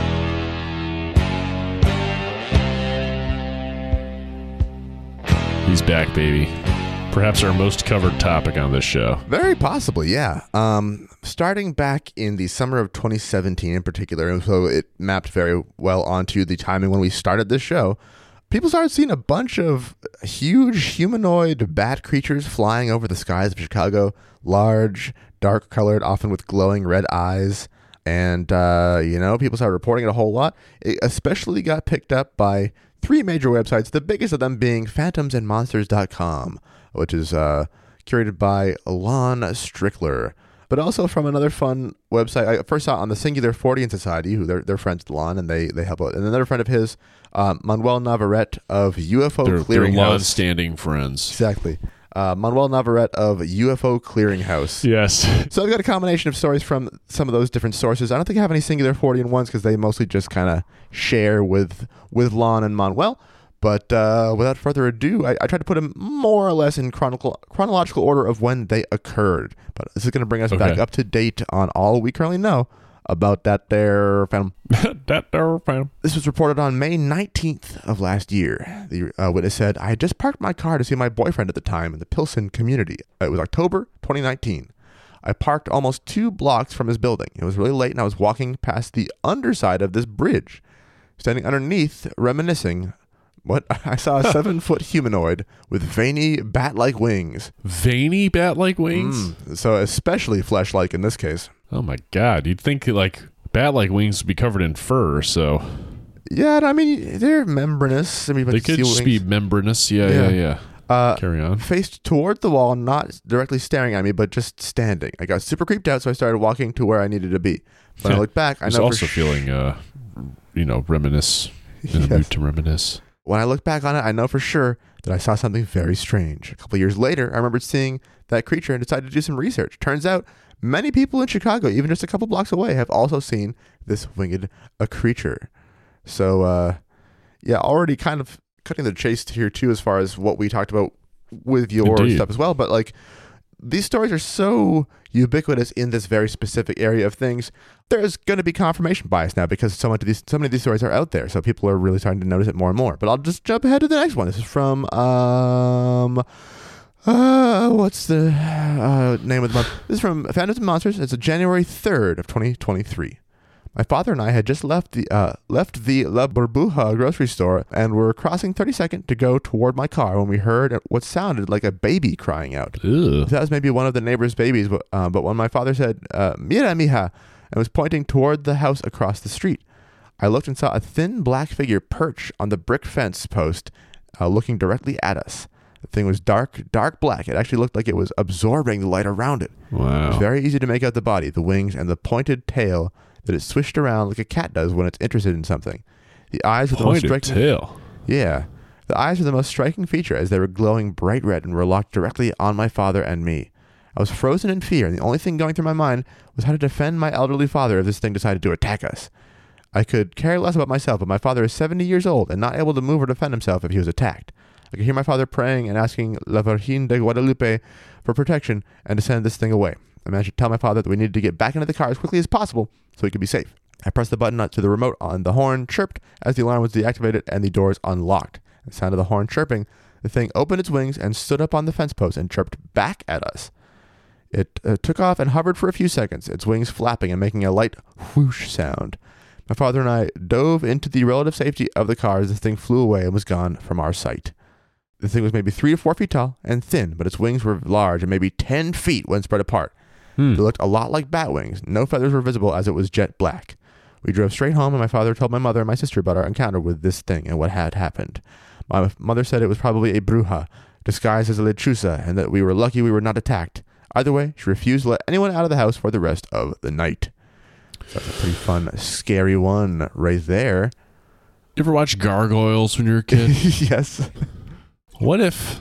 B: He's back, baby. Perhaps our most covered topic on this show.
A: Very possibly, yeah. Starting back in the summer of 2017 in particular, and so it mapped very well onto the timing when we started this show, people started seeing a bunch of huge humanoid bat creatures flying over the skies of Chicago. Large, dark-colored, often with glowing red eyes. And, people started reporting it a whole lot. It especially got picked up by 3 major websites, the biggest of them being phantomsandmonsters.com, which is curated by Lon Strickler. But also from another fun website. I first saw it on the Singular Fortean Society, who they're friends with Lon, and they help out. And another friend of his, Manuel Navarrete of UFO Clearinghouse.
B: They're long-standing friends.
A: Exactly. Manuel Navarrete of UFO Clearinghouse.
B: Yes.
A: So I've got a combination of stories from some of those different sources. I don't think I have any Singular Fortean ones because they mostly just kind of share with Lon and Manuel. But without further ado, I tried to put them more or less in chronological order of when they occurred. But this is going to bring us back up to date on all we currently know about that there Phantom.
B: That there Phantom.
A: This was reported on May 19th of last year. The witness said, I had just parked my car to see my boyfriend at the time in the Pilsen community. It was October 2019. I parked almost 2 blocks from his building. It was really late, and I was walking past the underside of this bridge. Standing underneath, reminiscing, What? I saw a 7-foot humanoid with veiny bat-like wings.
B: Veiny bat-like wings?
A: So especially flesh-like in this case.
B: Oh my God. You'd think like bat-like wings would be covered in fur, so...
A: Yeah, I mean, they're membranous. I mean,
B: they could just be membranous. Yeah. Carry on.
A: Faced toward the wall, not directly staring at me, but just standing. I got super creeped out, so I started walking to where I needed to be. When I looked back, I know
B: also feeling, reminisce. In a mood to reminisce.
A: When I look back on it, I know for sure that I saw something very strange. A couple of years later, I remembered seeing that creature and decided to do some research. Turns out, many people in Chicago, even just a couple blocks away, have also seen this winged creature. So, already kind of cutting the chase here too, as far as what we talked about with your stuff as well. But like, these stories are so ubiquitous in this very specific area of things. There's going to be confirmation bias now because so many of these stories are out there. So people are really starting to notice it more and more. But I'll just jump ahead to the next one. This is from, what's the name of the month? This is from Phantoms and Monsters. It's January 3rd of 2023. My father and I had just left the La Burbuja grocery store and were crossing 32nd to go toward my car when we heard what sounded like a baby crying out.
B: Ew.
A: That was maybe one of the neighbor's babies, but when my father said, "Mira, mija," and was pointing toward the house across the street, I looked and saw a thin black figure perch on the brick fence post, looking directly at us. The thing was dark black. It actually looked like it was absorbing the light around it.
B: Wow.
A: It was very easy to make out the body, the wings, and the pointed tail that it swished around like a cat does when it's interested in something. The eyes were the most striking.
B: Tail.
A: Yeah. The eyes were the most striking feature as they were glowing bright red and were locked directly on my father and me. I was frozen in fear, and the only thing going through my mind was how to defend my elderly father if this thing decided to attack us. I could care less about myself, but my father is 70 years old and not able to move or defend himself if he was attacked. I could hear my father praying and asking La Virgen de Guadalupe for protection and to send this thing away. I managed to tell my father that we needed to get back into the car as quickly as possible so he could be safe. I pressed the button to the remote on the horn, chirped as the alarm was deactivated and the doors unlocked. At the sound of the horn chirping, the thing opened its wings and stood up on the fence post and chirped back at us. It took off and hovered for a few seconds, its wings flapping and making a light whoosh sound. My father and I dove into the relative safety of the car as the thing flew away and was gone from our sight. The thing was maybe 3 to 4 feet tall and thin, but its wings were large and maybe 10 feet when spread apart. They looked a lot like bat wings. No feathers were visible as it was jet black. We drove straight home, and my father told my mother and my sister about our encounter with this thing and what had happened. My mother said it was probably a bruja, disguised as a lechuza, and that we were lucky we were not attacked. Either way, she refused to let anyone out of the house for the rest of the night. So that's a pretty fun, scary one right there.
B: You ever watch Gargoyles when you were a kid?
A: Yes.
B: What if...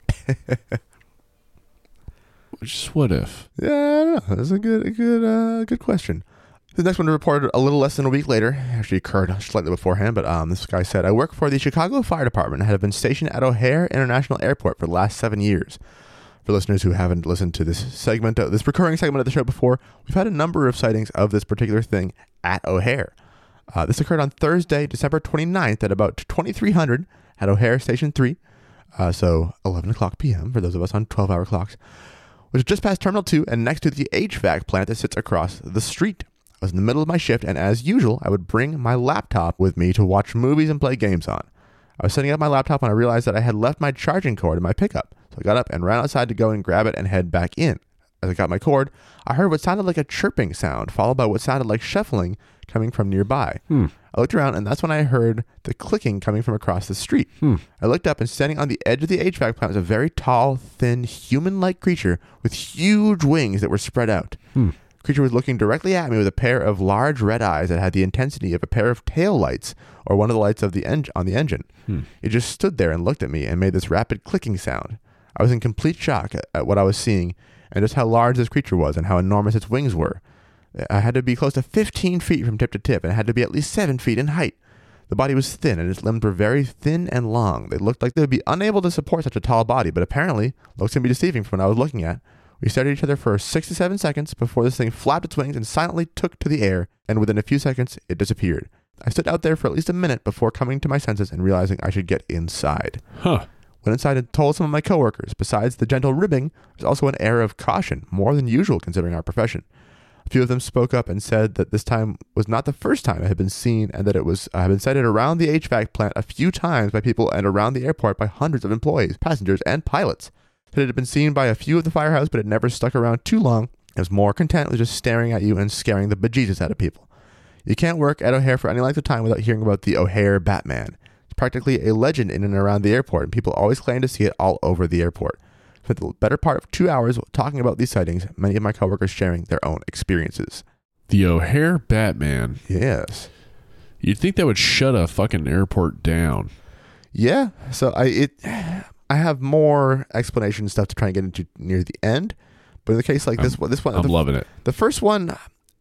B: Just what if?
A: Yeah, I don't know. That's a good question. The next one reported a little less than a week later. Actually occurred slightly beforehand, but this guy said, I work for the Chicago Fire Department and have been stationed at O'Hare International Airport for the last 7 years. For listeners who haven't listened to this recurring segment of the show before, we've had a number of sightings of this particular thing at O'Hare. This occurred on Thursday, December 29th at about 2300 at O'Hare Station 3. So 11 o'clock p.m. for those of us on 12-hour clocks, which is just past Terminal 2 and next to the HVAC plant that sits across the street. I was in the middle of my shift, and as usual, I would bring my laptop with me to watch movies and play games on. I was setting up my laptop when I realized that I had left my charging cord in my pickup, so I got up and ran outside to go and grab it and head back in. As I got my cord, I heard what sounded like a chirping sound, followed by what sounded like shuffling coming from nearby. I looked around, and that's when I heard the clicking coming from across the street. I looked up, and standing on the edge of the HVAC plant was a very tall, thin, human-like creature with huge wings that were spread out. The creature was looking directly at me with a pair of large red eyes that had the intensity of a pair of tail lights or one of the lights of the on the engine. It just stood there and looked at me and made this rapid clicking sound. I was in complete shock at what I was seeing and just how large this creature was and how enormous its wings were. I had to be close to 15 feet from tip to tip and had to be at least 7 feet in height. The body was thin and its limbs were very thin and long. They looked like they would be unable to support such a tall body, but apparently looks can be deceiving from what I was looking at. We stared at each other for 6 to 7 seconds before this thing flapped its wings and silently took to the air, and within a few seconds, it disappeared. I stood out there for at least a minute before coming to my senses and realizing I should get inside. Went inside and told some of my coworkers. Besides the gentle ribbing, there's also an air of caution, more than usual considering our profession. A few of them spoke up and said that this time was not the first time it had been seen, and that it was had been sighted around the HVAC plant a few times by people and around the airport by hundreds of employees, passengers, and pilots. That it had been seen by a few of the firehouse, but it never stuck around too long. It was more content with just staring at you and scaring the bejesus out of people. You can't work at O'Hare for any length of time without hearing about the O'Hare Batman. It's practically a legend in and around the airport, and people always claim to see it all over the airport. Spent the better part of 2 hours talking about these sightings, many of my coworkers sharing their own experiences.
B: The O'Hare Batman.
A: Yes.
B: You'd think that would shut a fucking airport down.
A: Yeah. So I have more explanation stuff to try and get into near the end, but in the case like this one,
B: I'm loving it.
A: The first one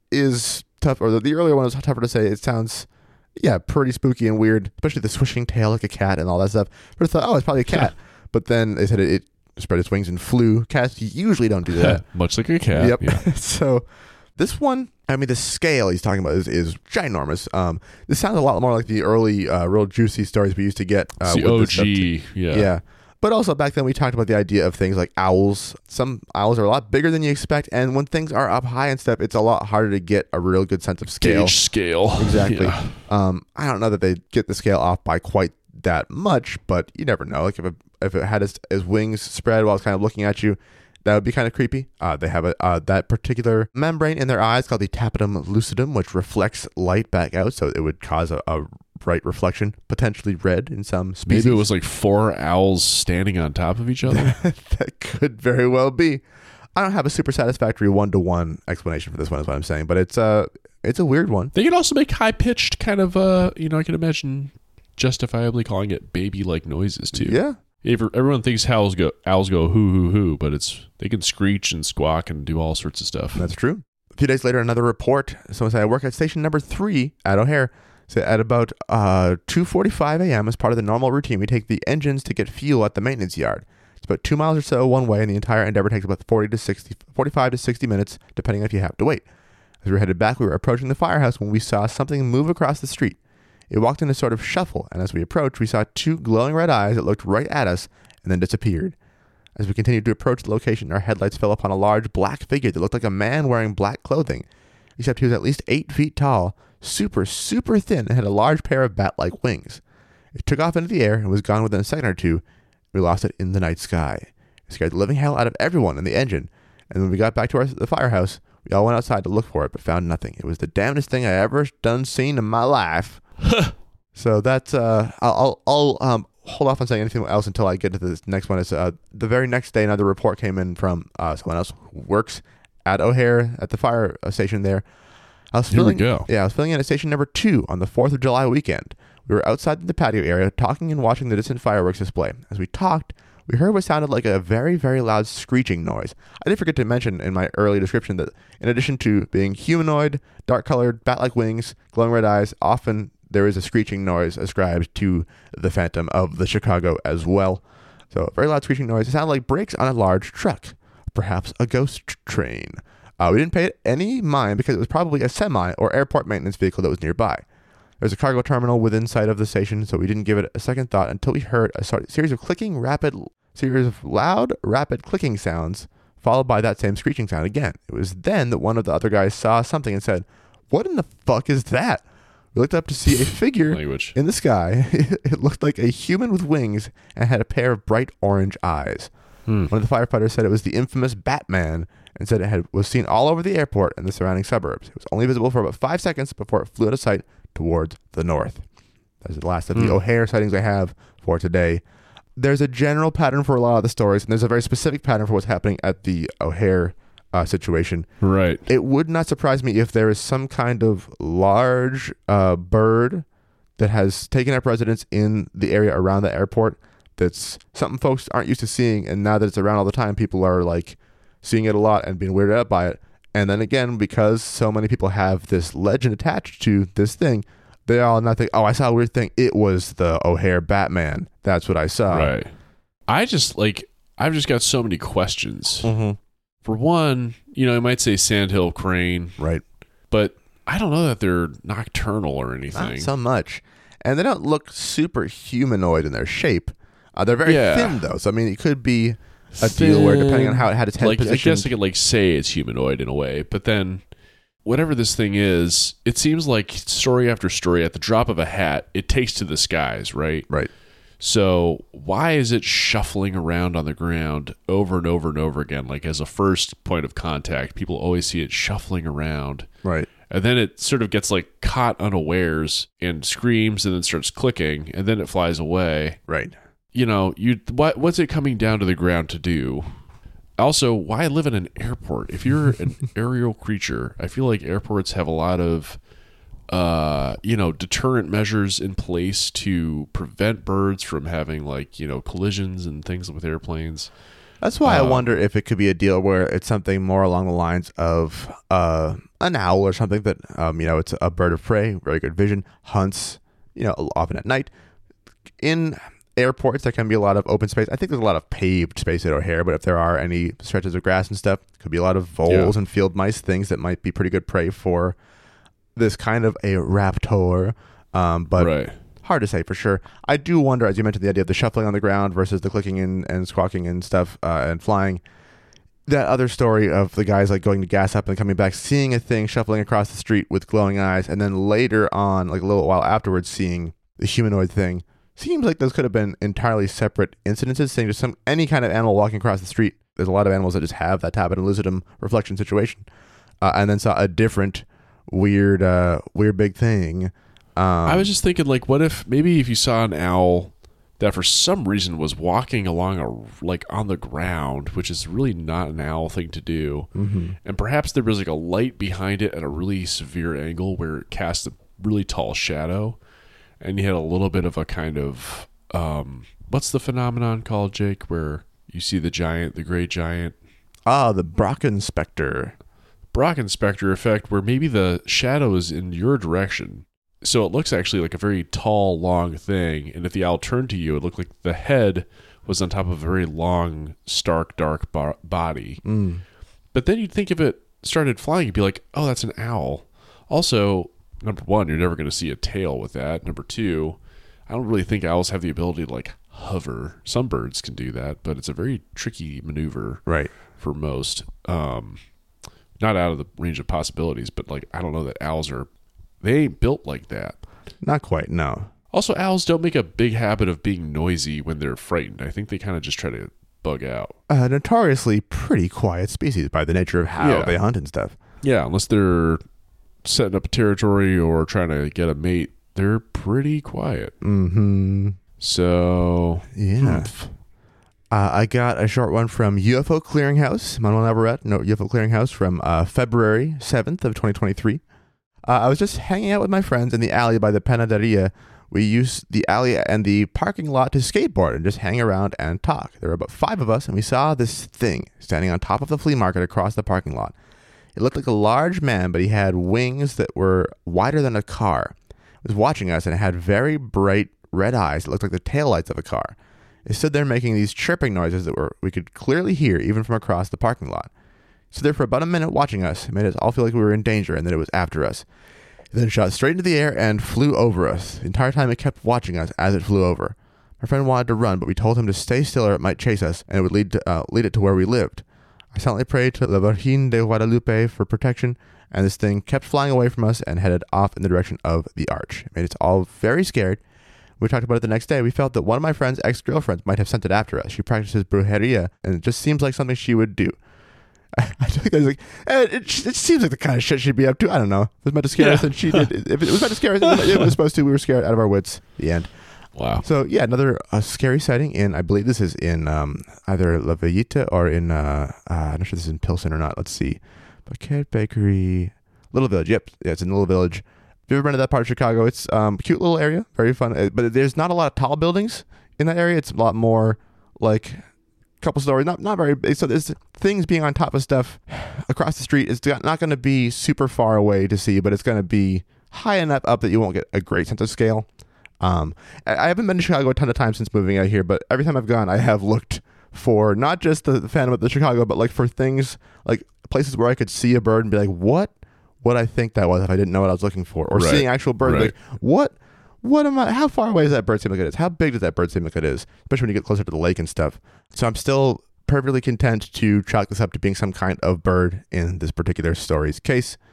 A: is tough, or the earlier one was tougher to say. It sounds, pretty spooky and weird, especially the swishing tail like a cat and all that stuff. But I thought, it's probably a cat. But then they said it spread its wings and flew. Cats usually don't do that.
B: Much like a cat.
A: Yep.
B: Yeah.
A: So this one, the scale he's talking about is ginormous. This sounds a lot more like the early real juicy stories we used to get.
B: It's the OG.
A: Yeah. But also back then we talked about the idea of things like owls. Some owls are a lot bigger than you expect, and when things are up high and stuff, it's a lot harder to get a real good sense of scale.
B: Gauge scale.
A: Exactly.
B: Yeah.
A: I don't know that they get the scale off by quite that much, but you never know. Like if it had its wings spread while it's kind of looking at you, that would be kind of creepy. They have that particular membrane in their eyes called the tapetum lucidum, which reflects light back out, so it would cause a bright reflection, potentially red in some species.
B: Maybe it was like 4 owls standing on top of each other.
A: That could very well be. I don't have a super satisfactory one-to-one explanation for this one, is what I'm saying, but it's a weird one.
B: They could also make high-pitched kind of, I can imagine justifiably calling it baby-like noises too.
A: Yeah.
B: Everyone thinks owls go hoo hoo hoo, but they can screech and squawk and do all sorts of stuff.
A: That's true. A few days later, another report. Someone said, I work at station number 3 at O'Hare. So at about 2:45 a.m., as part of the normal routine, we take the engines to get fuel at the maintenance yard. It's about 2 miles or so one way, and the entire endeavor takes about 45 to 60 minutes, depending on if you have to wait. As we were headed back, we were approaching the firehouse when we saw something move across the street. It walked in a sort of shuffle, and as we approached, we saw 2 glowing red eyes that looked right at us and then disappeared. As we continued to approach the location, our headlights fell upon a large black figure that looked like a man wearing black clothing, except he was at least 8 feet tall, super, super thin, and had a large pair of bat-like wings. It took off into the air and was gone within a second or two. We lost it in the night sky. It scared the living hell out of everyone in the engine, and when we got back to the firehouse, we all went outside to look for it, but found nothing. It was the damnedest thing I ever seen in my life. So that's I'll hold off on saying anything else until I get to this next one. It's the very next day, another report came in from someone else who works at O'Hare at the fire station there.
B: Here we go.
A: Yeah, I was filling in at station number 2 on the 4th of July weekend. We were outside the patio area talking and watching the distant fireworks display. As we talked, we heard what sounded like a very, very loud screeching noise. I did forget to mention in my early description that in addition to being humanoid, dark-colored, bat-like wings, glowing red eyes, often there is a screeching noise ascribed to the Phantom of the Chicago as well. So a very loud screeching noise. It sounded like brakes on a large truck, perhaps a ghost train. We didn't pay it any mind because it was probably a semi or airport maintenance vehicle that was nearby. There's a cargo terminal within sight of the station, so we didn't give it a second thought until we heard a series of loud, rapid clicking sounds, followed by that same screeching sound again. It was then that one of the other guys saw something and said, "What in the fuck is that?" We looked up to see a figure in the sky. It looked like a human with wings and had a pair of bright orange eyes. One of the firefighters said it was the infamous Batman and said it was seen all over the airport and the surrounding suburbs. It was only visible for about 5 seconds before it flew out of sight towards the north. That's the last of the O'Hare sightings I have for today. There's a general pattern for a lot of the stories, and there's a very specific pattern for what's happening at the O'Hare situation.
B: Right.
A: It would not surprise me if there is some kind of large bird that has taken up residence in the area around the airport. That's something folks aren't used to seeing, and now that it's around all the time, people are like seeing it a lot and being weirded out by it. And then again, because so many people have this legend attached to this thing, they all not think, "Oh, I saw a weird thing. It was the O'Hare Batman. That's what I saw."
B: Right. I've just got so many questions.
A: Mm-hmm.
B: For one, I might say sandhill crane,
A: Right.
B: but I don't know that they're nocturnal or anything.
A: Not so much. And they don't look super humanoid in their shape. They're very thin, though. So, it could be a deal where, depending on how it had its head positioned.
B: I guess I could say it's humanoid in a way, but then whatever this thing is, it seems like story after story, at the drop of a hat, it takes to the skies, right?
A: Right.
B: So why is it shuffling around on the ground over and over and over again? Like as a first point of contact, people always see it shuffling around.
A: Right.
B: And then it sort of gets like caught unawares and screams and then starts clicking and then it flies away.
A: Right.
B: You know, what's it coming down to the ground to do? Also, why live in an airport? If you're an aerial creature, I feel like airports have a lot of deterrent measures in place to prevent birds from having collisions and things with airplanes.
A: That's why I wonder if it could be a deal where it's something more along the lines of an owl or something that, it's a bird of prey, very good vision, hunts, often at night. In airports, there can be a lot of open space. I think there's a lot of paved space at O'Hare, but if there are any stretches of grass and stuff, could be a lot of voles and field mice, things that might be pretty good prey for this kind of a raptor, but
B: right.
A: Hard to say for sure. I do wonder, as you mentioned, the idea of the shuffling on the ground versus the clicking and squawking and stuff and flying. That other story of the guys like going to gas up and coming back, seeing a thing shuffling across the street with glowing eyes, and then later on, like a little while afterwards, seeing the humanoid thing. Seems like those could have been entirely separate incidences, saying just any kind of animal walking across the street. There's a lot of animals that just have that type of lucidum reflection situation, and then saw a different weird big thing.
B: I was just thinking, what if maybe if you saw an owl that for some reason was walking along on the ground, which is really not an owl thing to do, and perhaps there was a light behind it at a really severe angle where it cast a really tall shadow, and you had a little bit of a kind of what's the phenomenon called, Jake, where you see the gray giant?
A: The Brockenspector.
B: Brockenspector effect, where maybe the shadow is in your direction. So it looks actually like a very tall, long thing. And if the owl turned to you, it looked like the head was on top of a very long, stark, dark body. But then you'd think if it started flying, you'd be like, oh, that's an owl. Also, number one, you're never going to see a tail with that. Number two, I don't really think owls have the ability to hover. Some birds can do that, but it's a very tricky maneuver,
A: right,
B: for most. Not out of the range of possibilities, but I don't know that owls they ain't built like that.
A: Not quite, no.
B: Also, owls don't make a big habit of being noisy when they're frightened. I think they kind of just try to bug out.
A: Notoriously pretty quiet species by the nature of how they hunt and stuff.
B: Yeah, unless they're setting up a territory or trying to get a mate, they're pretty quiet.
A: Mm-hmm.
B: So,
A: yeah. I got a short one from UFO Clearinghouse, Manuel Navarrete, UFO Clearinghouse from February 7th of 2023. I was just hanging out with my friends in the alley by the Panaderia. We used the alley and the parking lot to skateboard and just hang around and talk. There were about 5 of us, and we saw this thing standing on top of the flea market across the parking lot. It looked like a large man, but he had wings that were wider than a car. It was watching us, and it had very bright red eyes that looked like the taillights of a car. It stood there making these chirping noises that we could clearly hear even from across the parking lot. Stood there for about a minute watching us. It made us all feel like we were in danger and that it was after us. It then shot straight into the air and flew over us. The entire time it kept watching us as it flew over. My friend wanted to run, but we told him to stay still or it might chase us, and it would lead it to where we lived. I silently prayed to La Virgen de Guadalupe for protection, and this thing kept flying away from us and headed off in the direction of the arch. It made us all very scared. We talked about it the next day. We felt that one of my friend's ex-girlfriends might have sent it after us. She practices brujeria, and it just seems like something she would do. I think I was like, it seems like the kind of shit she'd be up to. I don't know. It was meant to scare us, and she did. If it was meant to scare us, it was supposed to. We were scared out of our wits. The end.
B: Wow.
A: So yeah, another scary sighting in, I believe this is in either La Villita or in, I'm not sure this is in Pilsen or not. Let's see. Paquette Bakery, Little Village. Yep, yeah, it's in Little Village. If you've ever been to that part of Chicago, it's cute little area, very fun. But there's not a lot of tall buildings in that area. It's a lot more like a couple stories, not very big. So there's things being on top of stuff across the street. It's not going to be super far away to see, but it's going to be high enough up that you won't get a great sense of scale. I haven't been to Chicago a ton of times since moving out here, but every time I've gone, I have looked for not just the Phantom of the Chicago, but like for things like places where I could see a bird and be like, what would I think that was if I didn't know what I was looking for? Or seeing actual birds, like what am I? How far away does that bird seem like it is? How big does that bird seem like it is? Especially when you get closer to the lake and stuff. So I'm still perfectly content to chalk this up to being some kind of bird in this particular story's case.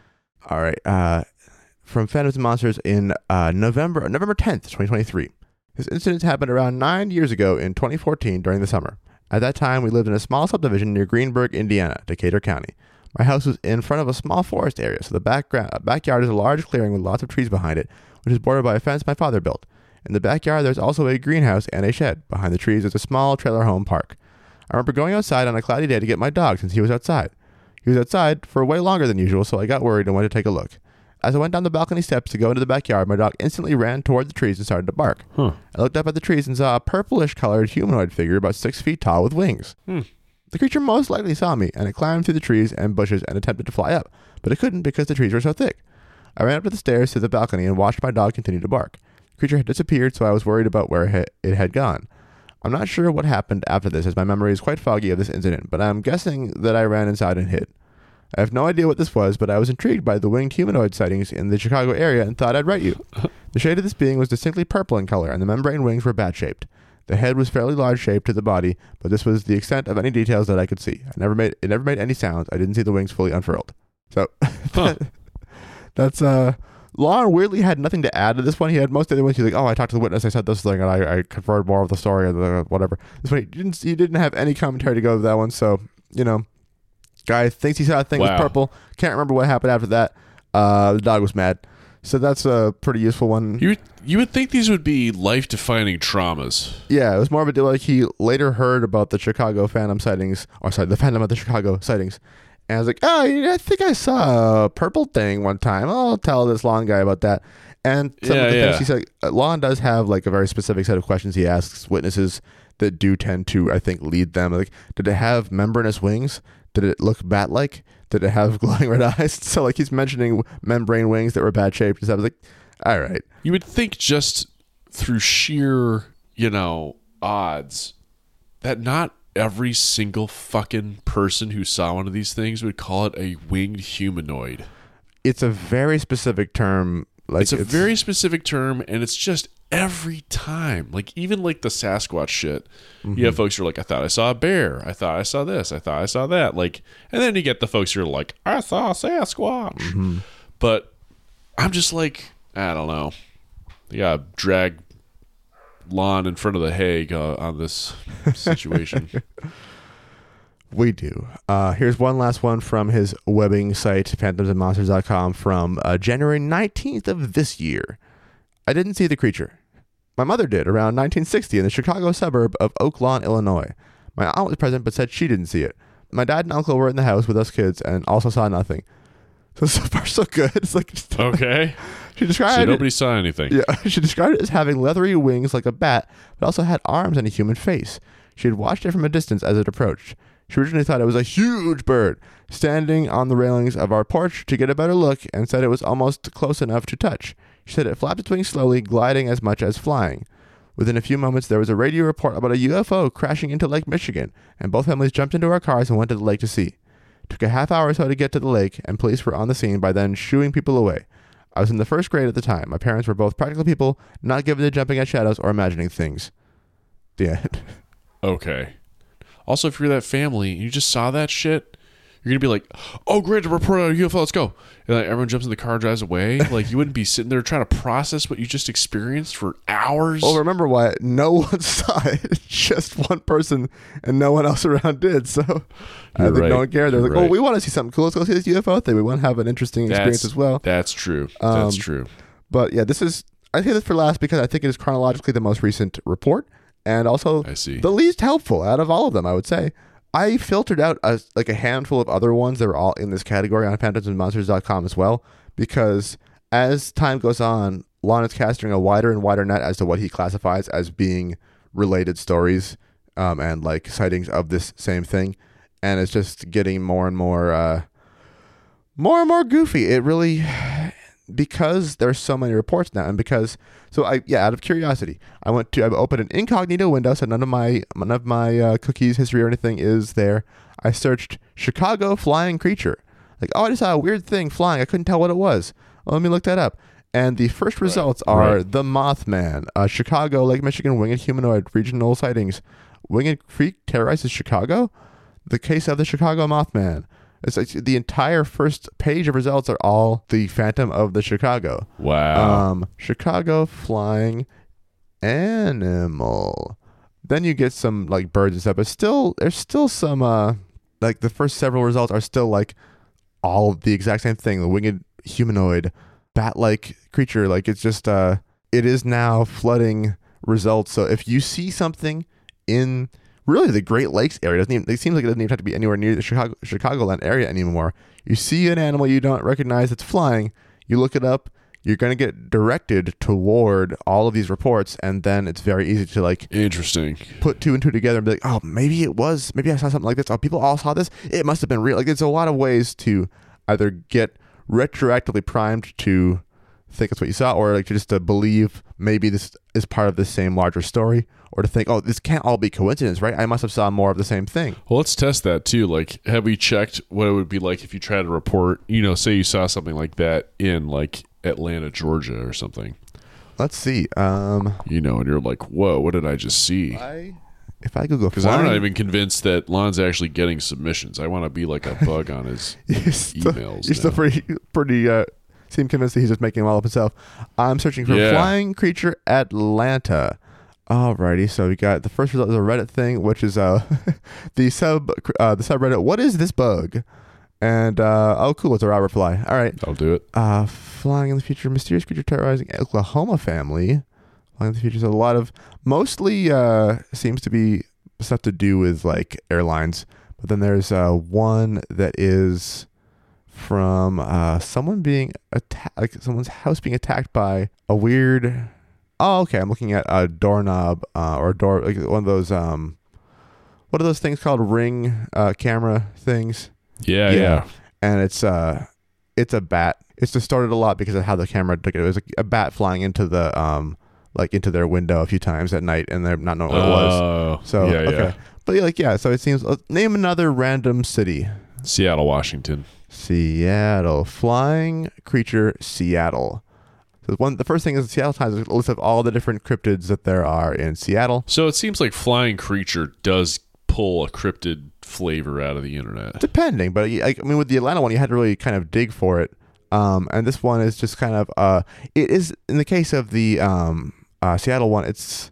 A: All right. From Phantoms and Monsters in November 10th, 2023. This incident happened around 9 years ago in 2014 during the summer. At that time, we lived in a small subdivision near Greenburgh, Indiana, Decatur County. My house was in front of a small forest area, so the backyard is a large clearing with lots of trees behind it, which is bordered by a fence my father built. In the backyard, there's also a greenhouse and a shed. Behind the trees is a small trailer home park. I remember going outside on a cloudy day to get my dog since he was outside. He was outside for way longer than usual, so I got worried and went to take a look. As I went down the balcony steps to go into the backyard, my dog instantly ran toward the trees and started to bark. I looked up at the trees and saw a purplish-colored humanoid figure about 6 feet tall with wings. The creature most likely saw me, and it climbed through the trees and bushes and attempted to fly up, but it couldn't because the trees were so thick. I ran up to the stairs to the balcony and watched my dog continue to bark. The creature had disappeared, so I was worried about where it had gone. I'm not sure what happened after this, as my memory is quite foggy of this incident, but I'm guessing that I ran inside and hid. I have no idea what this was, but I was intrigued by the winged humanoid sightings in the Chicago area and thought I'd write you. The shade of this being was distinctly purple in color, and the membrane wings were bat-shaped. The head was fairly large-shaped to the body, but this was the extent of any details that I could see. It never made any sounds. I didn't see the wings fully unfurled. So, that's, Lon weirdly had nothing to add to this one. He had most of the ones. He's like, oh, I talked to the witness, I said this thing, and I confirmed more of the story, and whatever. This one, he didn't have any commentary to go with that one, so, guy thinks he saw a thing with purple. Can't remember what happened after that. The dog was mad. So that's a pretty useful one.
B: You would think these would be life-defining traumas.
A: Yeah, it was more of a deal. Like, he later heard about the Chicago Phantom sightings, the Phantom of the Chicago sightings, and I was like, oh, I think I saw a purple thing one time. I'll tell this Lon guy about that. And some of the things he said, Lon does have like a very specific set of questions he asks witnesses that do tend to, I think, lead them. Like, did it have membranous wings? Did it look bat-like? Did it have glowing red eyes? So, like, he's mentioning membrane wings that were bat-shaped. And so I was like, all right.
B: You would think just through sheer, odds that not every single fucking person who saw one of these things would call it a winged humanoid.
A: It's a very specific term.
B: It's a very specific term, and it's just every time. Like, even like the Sasquatch shit. You have folks who are like, I thought I saw a bear. I thought I saw this. I thought I saw that. Like, and then you get the folks who are like, I saw a Sasquatch. But I'm just like, I don't know. You gotta drag Lon in front of the Hague on this situation.
A: We do. Here's one last one from his webbing site, phantomsandmonsters.com, from January 19th of this year. I didn't see the creature. My mother did around 1960 in the Chicago suburb of Oak Lawn, Illinois. My aunt was present but said she didn't see it. My dad and uncle were in the house with us kids and also saw nothing. So far so good. It's like,
B: okay.
A: She described
B: so nobody saw anything.
A: Yeah, she described it as having leathery wings like a bat, but also had arms and a human face. She had watched it from a distance as it approached. She originally thought it was a huge bird, standing on the railings of our porch to get a better look, and said it was almost close enough to touch. She said it flapped its wings slowly, gliding as much as flying. Within a few moments, there was a radio report about a UFO crashing into Lake Michigan, and both families jumped into our cars and went to the lake to see. It took a half hour or so to get to the lake, and police were on the scene by then shooing people away. I was in the first grade at the time. My parents were both practical people, not given to jumping at shadows or imagining things. The end.
B: Okay. Also, if you're that family and you just saw that shit, you're going to be like, oh, great, to report on a UFO, let's go. And like, everyone jumps in the car and drives away. Like, you wouldn't be sitting there trying to process what you just experienced for hours.
A: Well, remember why no one saw it. Just one person and no one else around did. So I think no one cared. They're like, oh, we want to see something cool. Let's go see this UFO thing. We want to have an interesting experience as well.
B: That's true. That's true.
A: But yeah, I say this for last because I think it is chronologically the most recent report. And also the least helpful out of all of them, I would say. I filtered out a handful of other ones that are all in this category on phantomsandmonsters.com as well, because as time goes on, Lon is casting a wider and wider net as to what he classifies as being related stories and like sightings of this same thing. And it's just getting more and more goofy. It really... because there's so many reports now, and because out of curiosity, I opened an incognito window, so none of my cookies history or anything is there. I searched Chicago flying creature, like, oh, I just saw a weird thing flying. I couldn't tell what it was. Well, let me look that up. And the first results are the Mothman, Chicago, Lake Michigan winged humanoid regional sightings. Winged Creek terrorizes Chicago. The case of the Chicago Mothman. It's like the entire first page of results are all the Phantom of the Chicago.
B: Wow.
A: Chicago flying animal. Then you get some like birds and stuff, but still, there's still some like the first several results are still like all the exact same thing. The winged humanoid, bat-like creature. Like it's just it is now flooding results. So if you see something in really the Great Lakes area, it seems like it doesn't even have to be anywhere near the Chicagoland area anymore. You see an animal you don't recognize that's flying, you look it up, you're going to get directed toward all of these reports, and then it's very easy to like
B: Interesting.
A: put two and two together and be like, oh, maybe I saw something like this. Oh, people all saw this. It must have been real. Like there's a lot of ways to either get retroactively primed to think it's what you saw, or like just to believe maybe this is part of the same larger story, or to think, oh, this can't all be coincidence, right? I must have saw more of the same thing.
B: Well, let's test that too. Like, have we checked what it would be like if you tried to report, say you saw something like that in like Atlanta, Georgia or something?
A: Let's see.
B: And you're like, whoa, what did I just see?
A: If I Google
B: Because I'm not even convinced that Lon's actually getting submissions. I want to be like a bug on his emails.
A: You're still pretty seem convinced that he's just making them all up himself. I'm searching for flying creature Atlanta. Alrighty, so we got the first result is a Reddit thing, which is the subreddit. What is this bug? And cool, it's a Robert Fly. All right,
B: I'll do it.
A: Flying in the future, mysterious creature terrorizing Oklahoma family. Flying in the future, so a lot of mostly seems to be stuff to do with like airlines, but then there's one that is from someone being attacked, like someone's house being attacked by a weird. Oh, okay. I'm looking at a doorknob or a door, like one of those. What are those things called? Ring camera things.
B: Yeah.
A: And it's a bat. It's distorted a lot because of how the camera took it. It was like a bat flying into the into their window a few times at night, and they're not knowing what it was. So okay, but so it seems. Name another random city.
B: Seattle, Washington.
A: Seattle. Flying creature Seattle. So the first thing is the Seattle Times is a list of all the different cryptids that there are in Seattle.
B: So it seems like flying creature does pull a cryptid flavor out of the internet.
A: Depending, but with the Atlanta one, you had to really kind of dig for it. And this one is just kind of it is in the case of the Seattle one, it's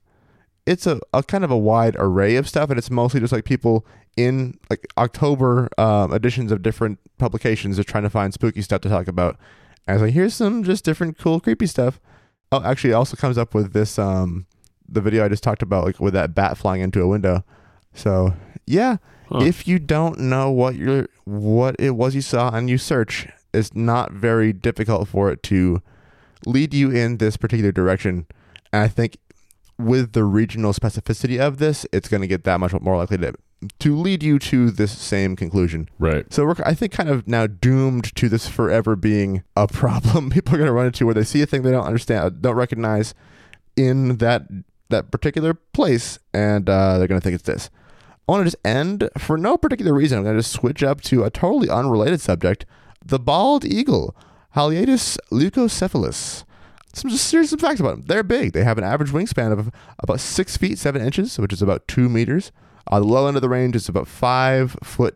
A: a kind of a wide array of stuff, and it's mostly just like people in like October editions of different publications are trying to find spooky stuff to talk about. And it's like, here's some just different cool creepy stuff. Oh, actually, it also comes up with this the video I just talked about, like with that bat flying into a window. So yeah, if you don't know what it was you saw and you search, it's not very difficult for it to lead you in this particular direction. And I think with the regional specificity of this, it's going to get that much more likely to lead you to this same conclusion.
B: Right.
A: So we're, I think, kind of now doomed to this forever being a problem people are going to run into, where they see a thing they don't understand, don't recognize in that particular place, and they're going to think it's this. I want to just end, for no particular reason, I'm going to just switch up to a totally unrelated subject, the bald eagle, Haliaetus leucocephalus. Some just serious facts about them. They're big. They have an average wingspan of about 6 feet 7 inches, which is about 2 meters. The low end of the range is about 5'9",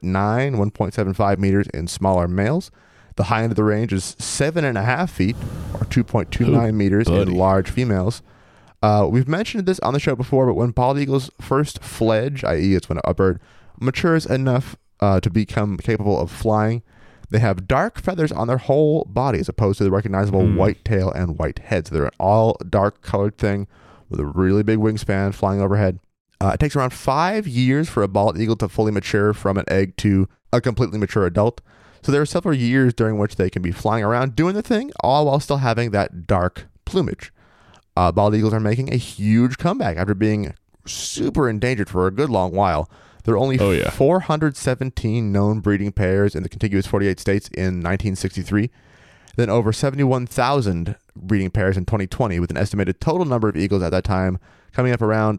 A: 1.75 meters in smaller males. The high end of the range is 7.5 feet, or 2.29 meters in large females. We've mentioned this on the show before, but when bald eagles first fledge, i.e. it's when a bird matures enough to become capable of flying, they have dark feathers on their whole body as opposed to the recognizable white tail and white head. So they're an all dark colored thing with a really big wingspan flying overhead. It takes around 5 years for a bald eagle to fully mature from an egg to a completely mature adult. So there are several years during which they can be flying around doing the thing, all while still having that dark plumage. Bald eagles are making a huge comeback after being super endangered for a good long while. There are only 417 known breeding pairs in the contiguous 48 states in 1963, then over 71,000 breeding pairs in 2020, with an estimated total number of eagles at that time coming up around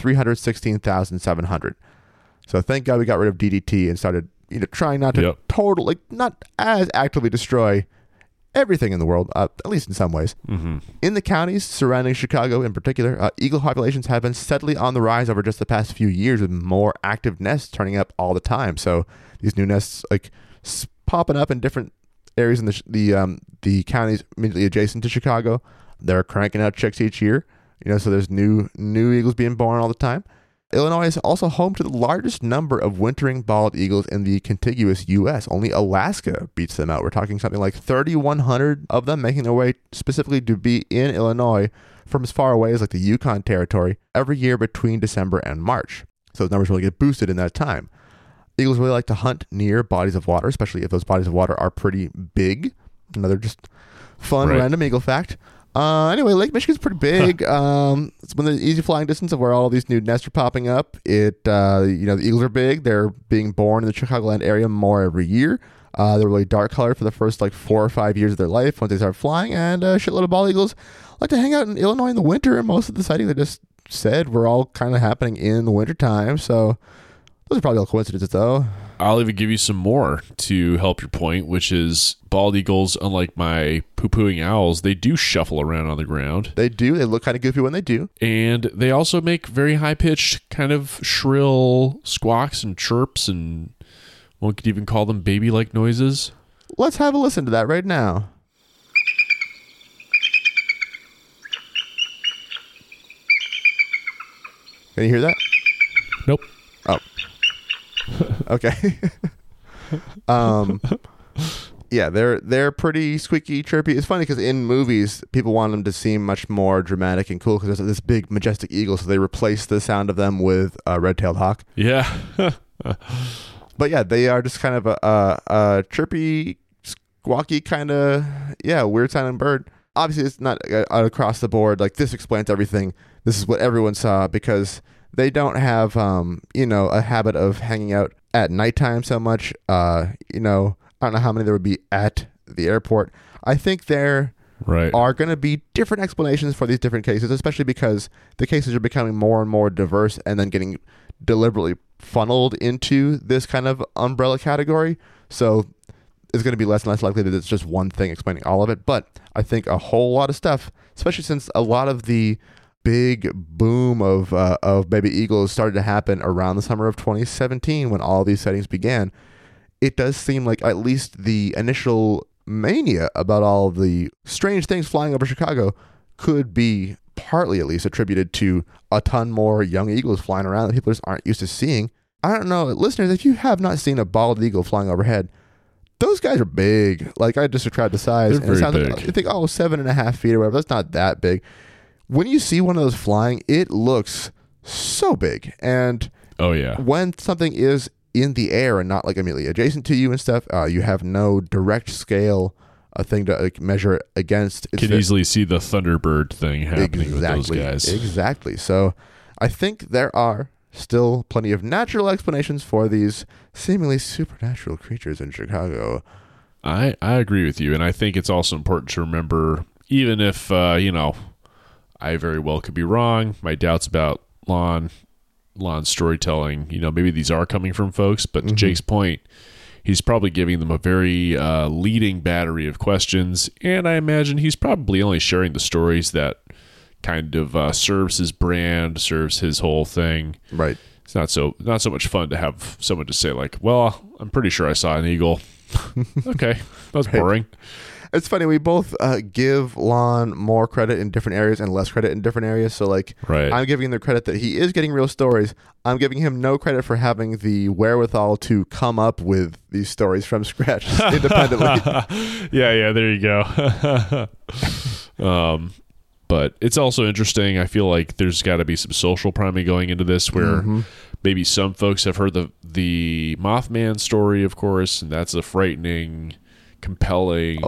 A: 316,700. So thank God we got rid of DDT and started trying not to not as actively destroy everything in the world, at least in some ways. Mm-hmm. In the counties surrounding Chicago in particular, eagle populations have been steadily on the rise over just the past few years, with more active nests turning up all the time. So these new nests popping up in different areas in the counties immediately adjacent to Chicago. They're cranking out chicks each year. So there's new eagles being born all the time. Illinois is also home to the largest number of wintering bald eagles in the contiguous U.S. Only Alaska beats them out. We're talking something like 3,100 of them making their way specifically to be in Illinois from as far away as like the Yukon Territory every year between December and March. So those numbers really get boosted in that time. Eagles really like to hunt near bodies of water, especially if those bodies of water are pretty big. Another just fun random eagle fact. Anyway, Lake Michigan's pretty big. It's within the easy flying distance of where all these new nests are popping up. The eagles are big. They're being born in the Chicagoland area more every year. They're really dark colored for the first 4 or 5 years of their life once they start flying. And a shitload of bald eagles like to hang out in Illinois in the winter. Most of the sightings I just said were all kind of happening in the wintertime. So those are probably all coincidences, though.
B: I'll even give you some more to help your point, which is bald eagles, unlike my poo-pooing owls, they do shuffle around on the ground.
A: They do. They look kind of goofy when they do.
B: And they also make very high-pitched, kind of shrill squawks and chirps, and one could even call them baby-like noises.
A: Let's have a listen to that right now. Can you hear that?
B: Nope.
A: Oh. Okay. Yeah, they're pretty squeaky, chirpy. It's funny because in movies, people want them to seem much more dramatic and cool because there's this big, majestic eagle, so they replace the sound of them with a red-tailed hawk.
B: Yeah.
A: But yeah, they are just kind of a chirpy, squawky kind of, weird-sounding bird. Obviously, it's not across the board. Like, this explains everything. This is what everyone saw because they don't have, a habit of hanging out at nighttime so much. I don't know how many there would be at the airport. I think there are going to be different explanations for these different cases, especially because the cases are becoming more and more diverse and then getting deliberately funneled into this kind of umbrella category. So it's going to be less and less likely that it's just one thing explaining all of it. But I think a whole lot of stuff, especially since a lot of the big boom of baby eagles started to happen around the summer of 2017 when all these sightings began, it does seem like at least the initial mania about all of the strange things flying over Chicago could be partly at least attributed to a ton more young eagles flying around that people just aren't used to seeing. I don't know, listeners, if you have not seen a bald eagle flying overhead, those guys are big. Like, I just described the size.
B: They're very big.
A: Like, you think, 7.5 feet or whatever. That's not that big. When you see one of those flying, it looks so big. And when something is in the air and not like immediately adjacent to you and stuff, you have no direct scale, a thing to measure it against.
B: It's can easily see the Thunderbird thing happening with those guys.
A: Exactly. So I think there are still plenty of natural explanations for these seemingly supernatural creatures in Chicago.
B: I agree with you. And I think it's also important to remember, even if, I very well could be wrong. My doubts about Lon storytelling, maybe these are coming from folks, but to Jake's point, he's probably giving them a very leading battery of questions, and I imagine he's probably only sharing the stories that kind of serves his brand, serves his whole thing.
A: Right.
B: It's not so much fun to have someone to say like, well, I'm pretty sure I saw an eagle. Okay, that's boring.
A: It's funny, we both give Lon more credit in different areas and less credit in different areas. So, I'm giving him the credit that he is getting real stories. I'm giving him no credit for having the wherewithal to come up with these stories from scratch independently.
B: Yeah, there you go. But it's also interesting. I feel like there's got to be some social priming going into this where maybe some folks have heard the Mothman story, of course, and that's a frightening, compelling,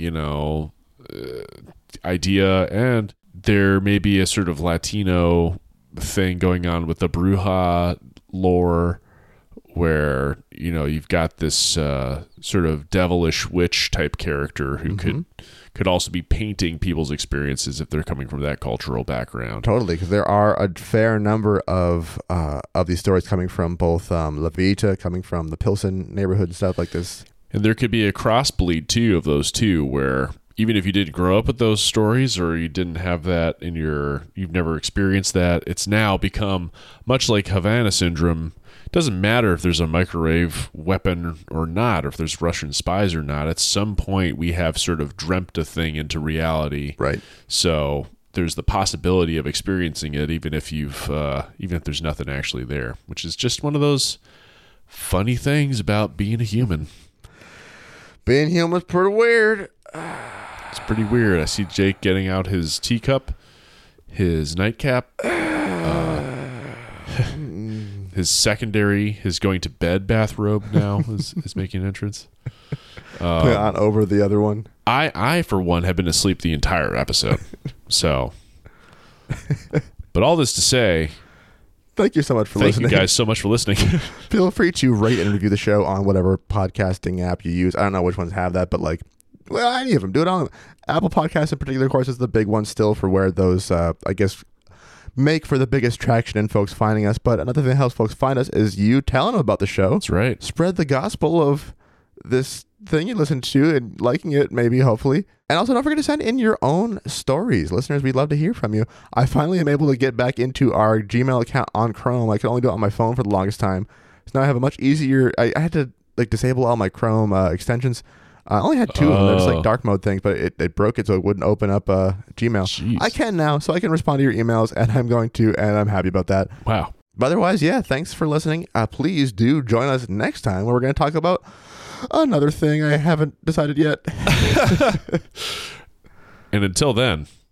B: idea, and there may be a sort of Latino thing going on with the Bruja lore where you've got this sort of devilish witch type character who could also be painting people's experiences if they're coming from that cultural background.
A: Totally, because there are a fair number of these stories coming from both La Vita, coming from the Pilsen neighborhood and stuff like this.
B: And there could be a crossbleed, too, of those two, where even if you didn't grow up with those stories or you didn't have that you've never experienced that, it's now become, much like Havana syndrome, it doesn't matter if there's a microwave weapon or not, or if there's Russian spies or not. At some point, we have sort of dreamt a thing into reality.
A: Right.
B: So there's the possibility of experiencing it, even if there's nothing actually there, which is just one of those funny things about being a human.
A: Being human's pretty weird.
B: It's pretty weird. I see Jake getting out his teacup, his nightcap, his going to bed bathrobe now is making an entrance.
A: Put on over the other one.
B: I for one have been asleep the entire episode. So, but all this to say,
A: thank you so much for listening.
B: Thank you guys so much for listening.
A: Feel free to rate and review the show on whatever podcasting app you use. I don't know which ones have that, but any of them. Do it on Apple Podcasts in particular, of course, is the big one still for where those, I guess, make for the biggest traction in folks finding us. But another thing that helps folks find us is you telling them about the show.
B: That's right.
A: Spread the gospel of this thing you listen to and liking it, maybe, hopefully. And also don't forget to send in your own stories. Listeners, we'd love to hear from you. I finally am able to get back into our Gmail account on Chrome. I could only do it on my phone for the longest time. So now I have a much easier... I had to disable all my Chrome extensions. I only had 2 of them. They're just dark mode things, but it broke it so it wouldn't open up Gmail.
B: Jeez.
A: I can now, so I can respond to your emails, and I'm going to, and I'm happy about that.
B: Wow.
A: But otherwise, yeah, thanks for listening. Please do join us next time where we're going to talk about another thing I haven't decided yet.
B: And until then,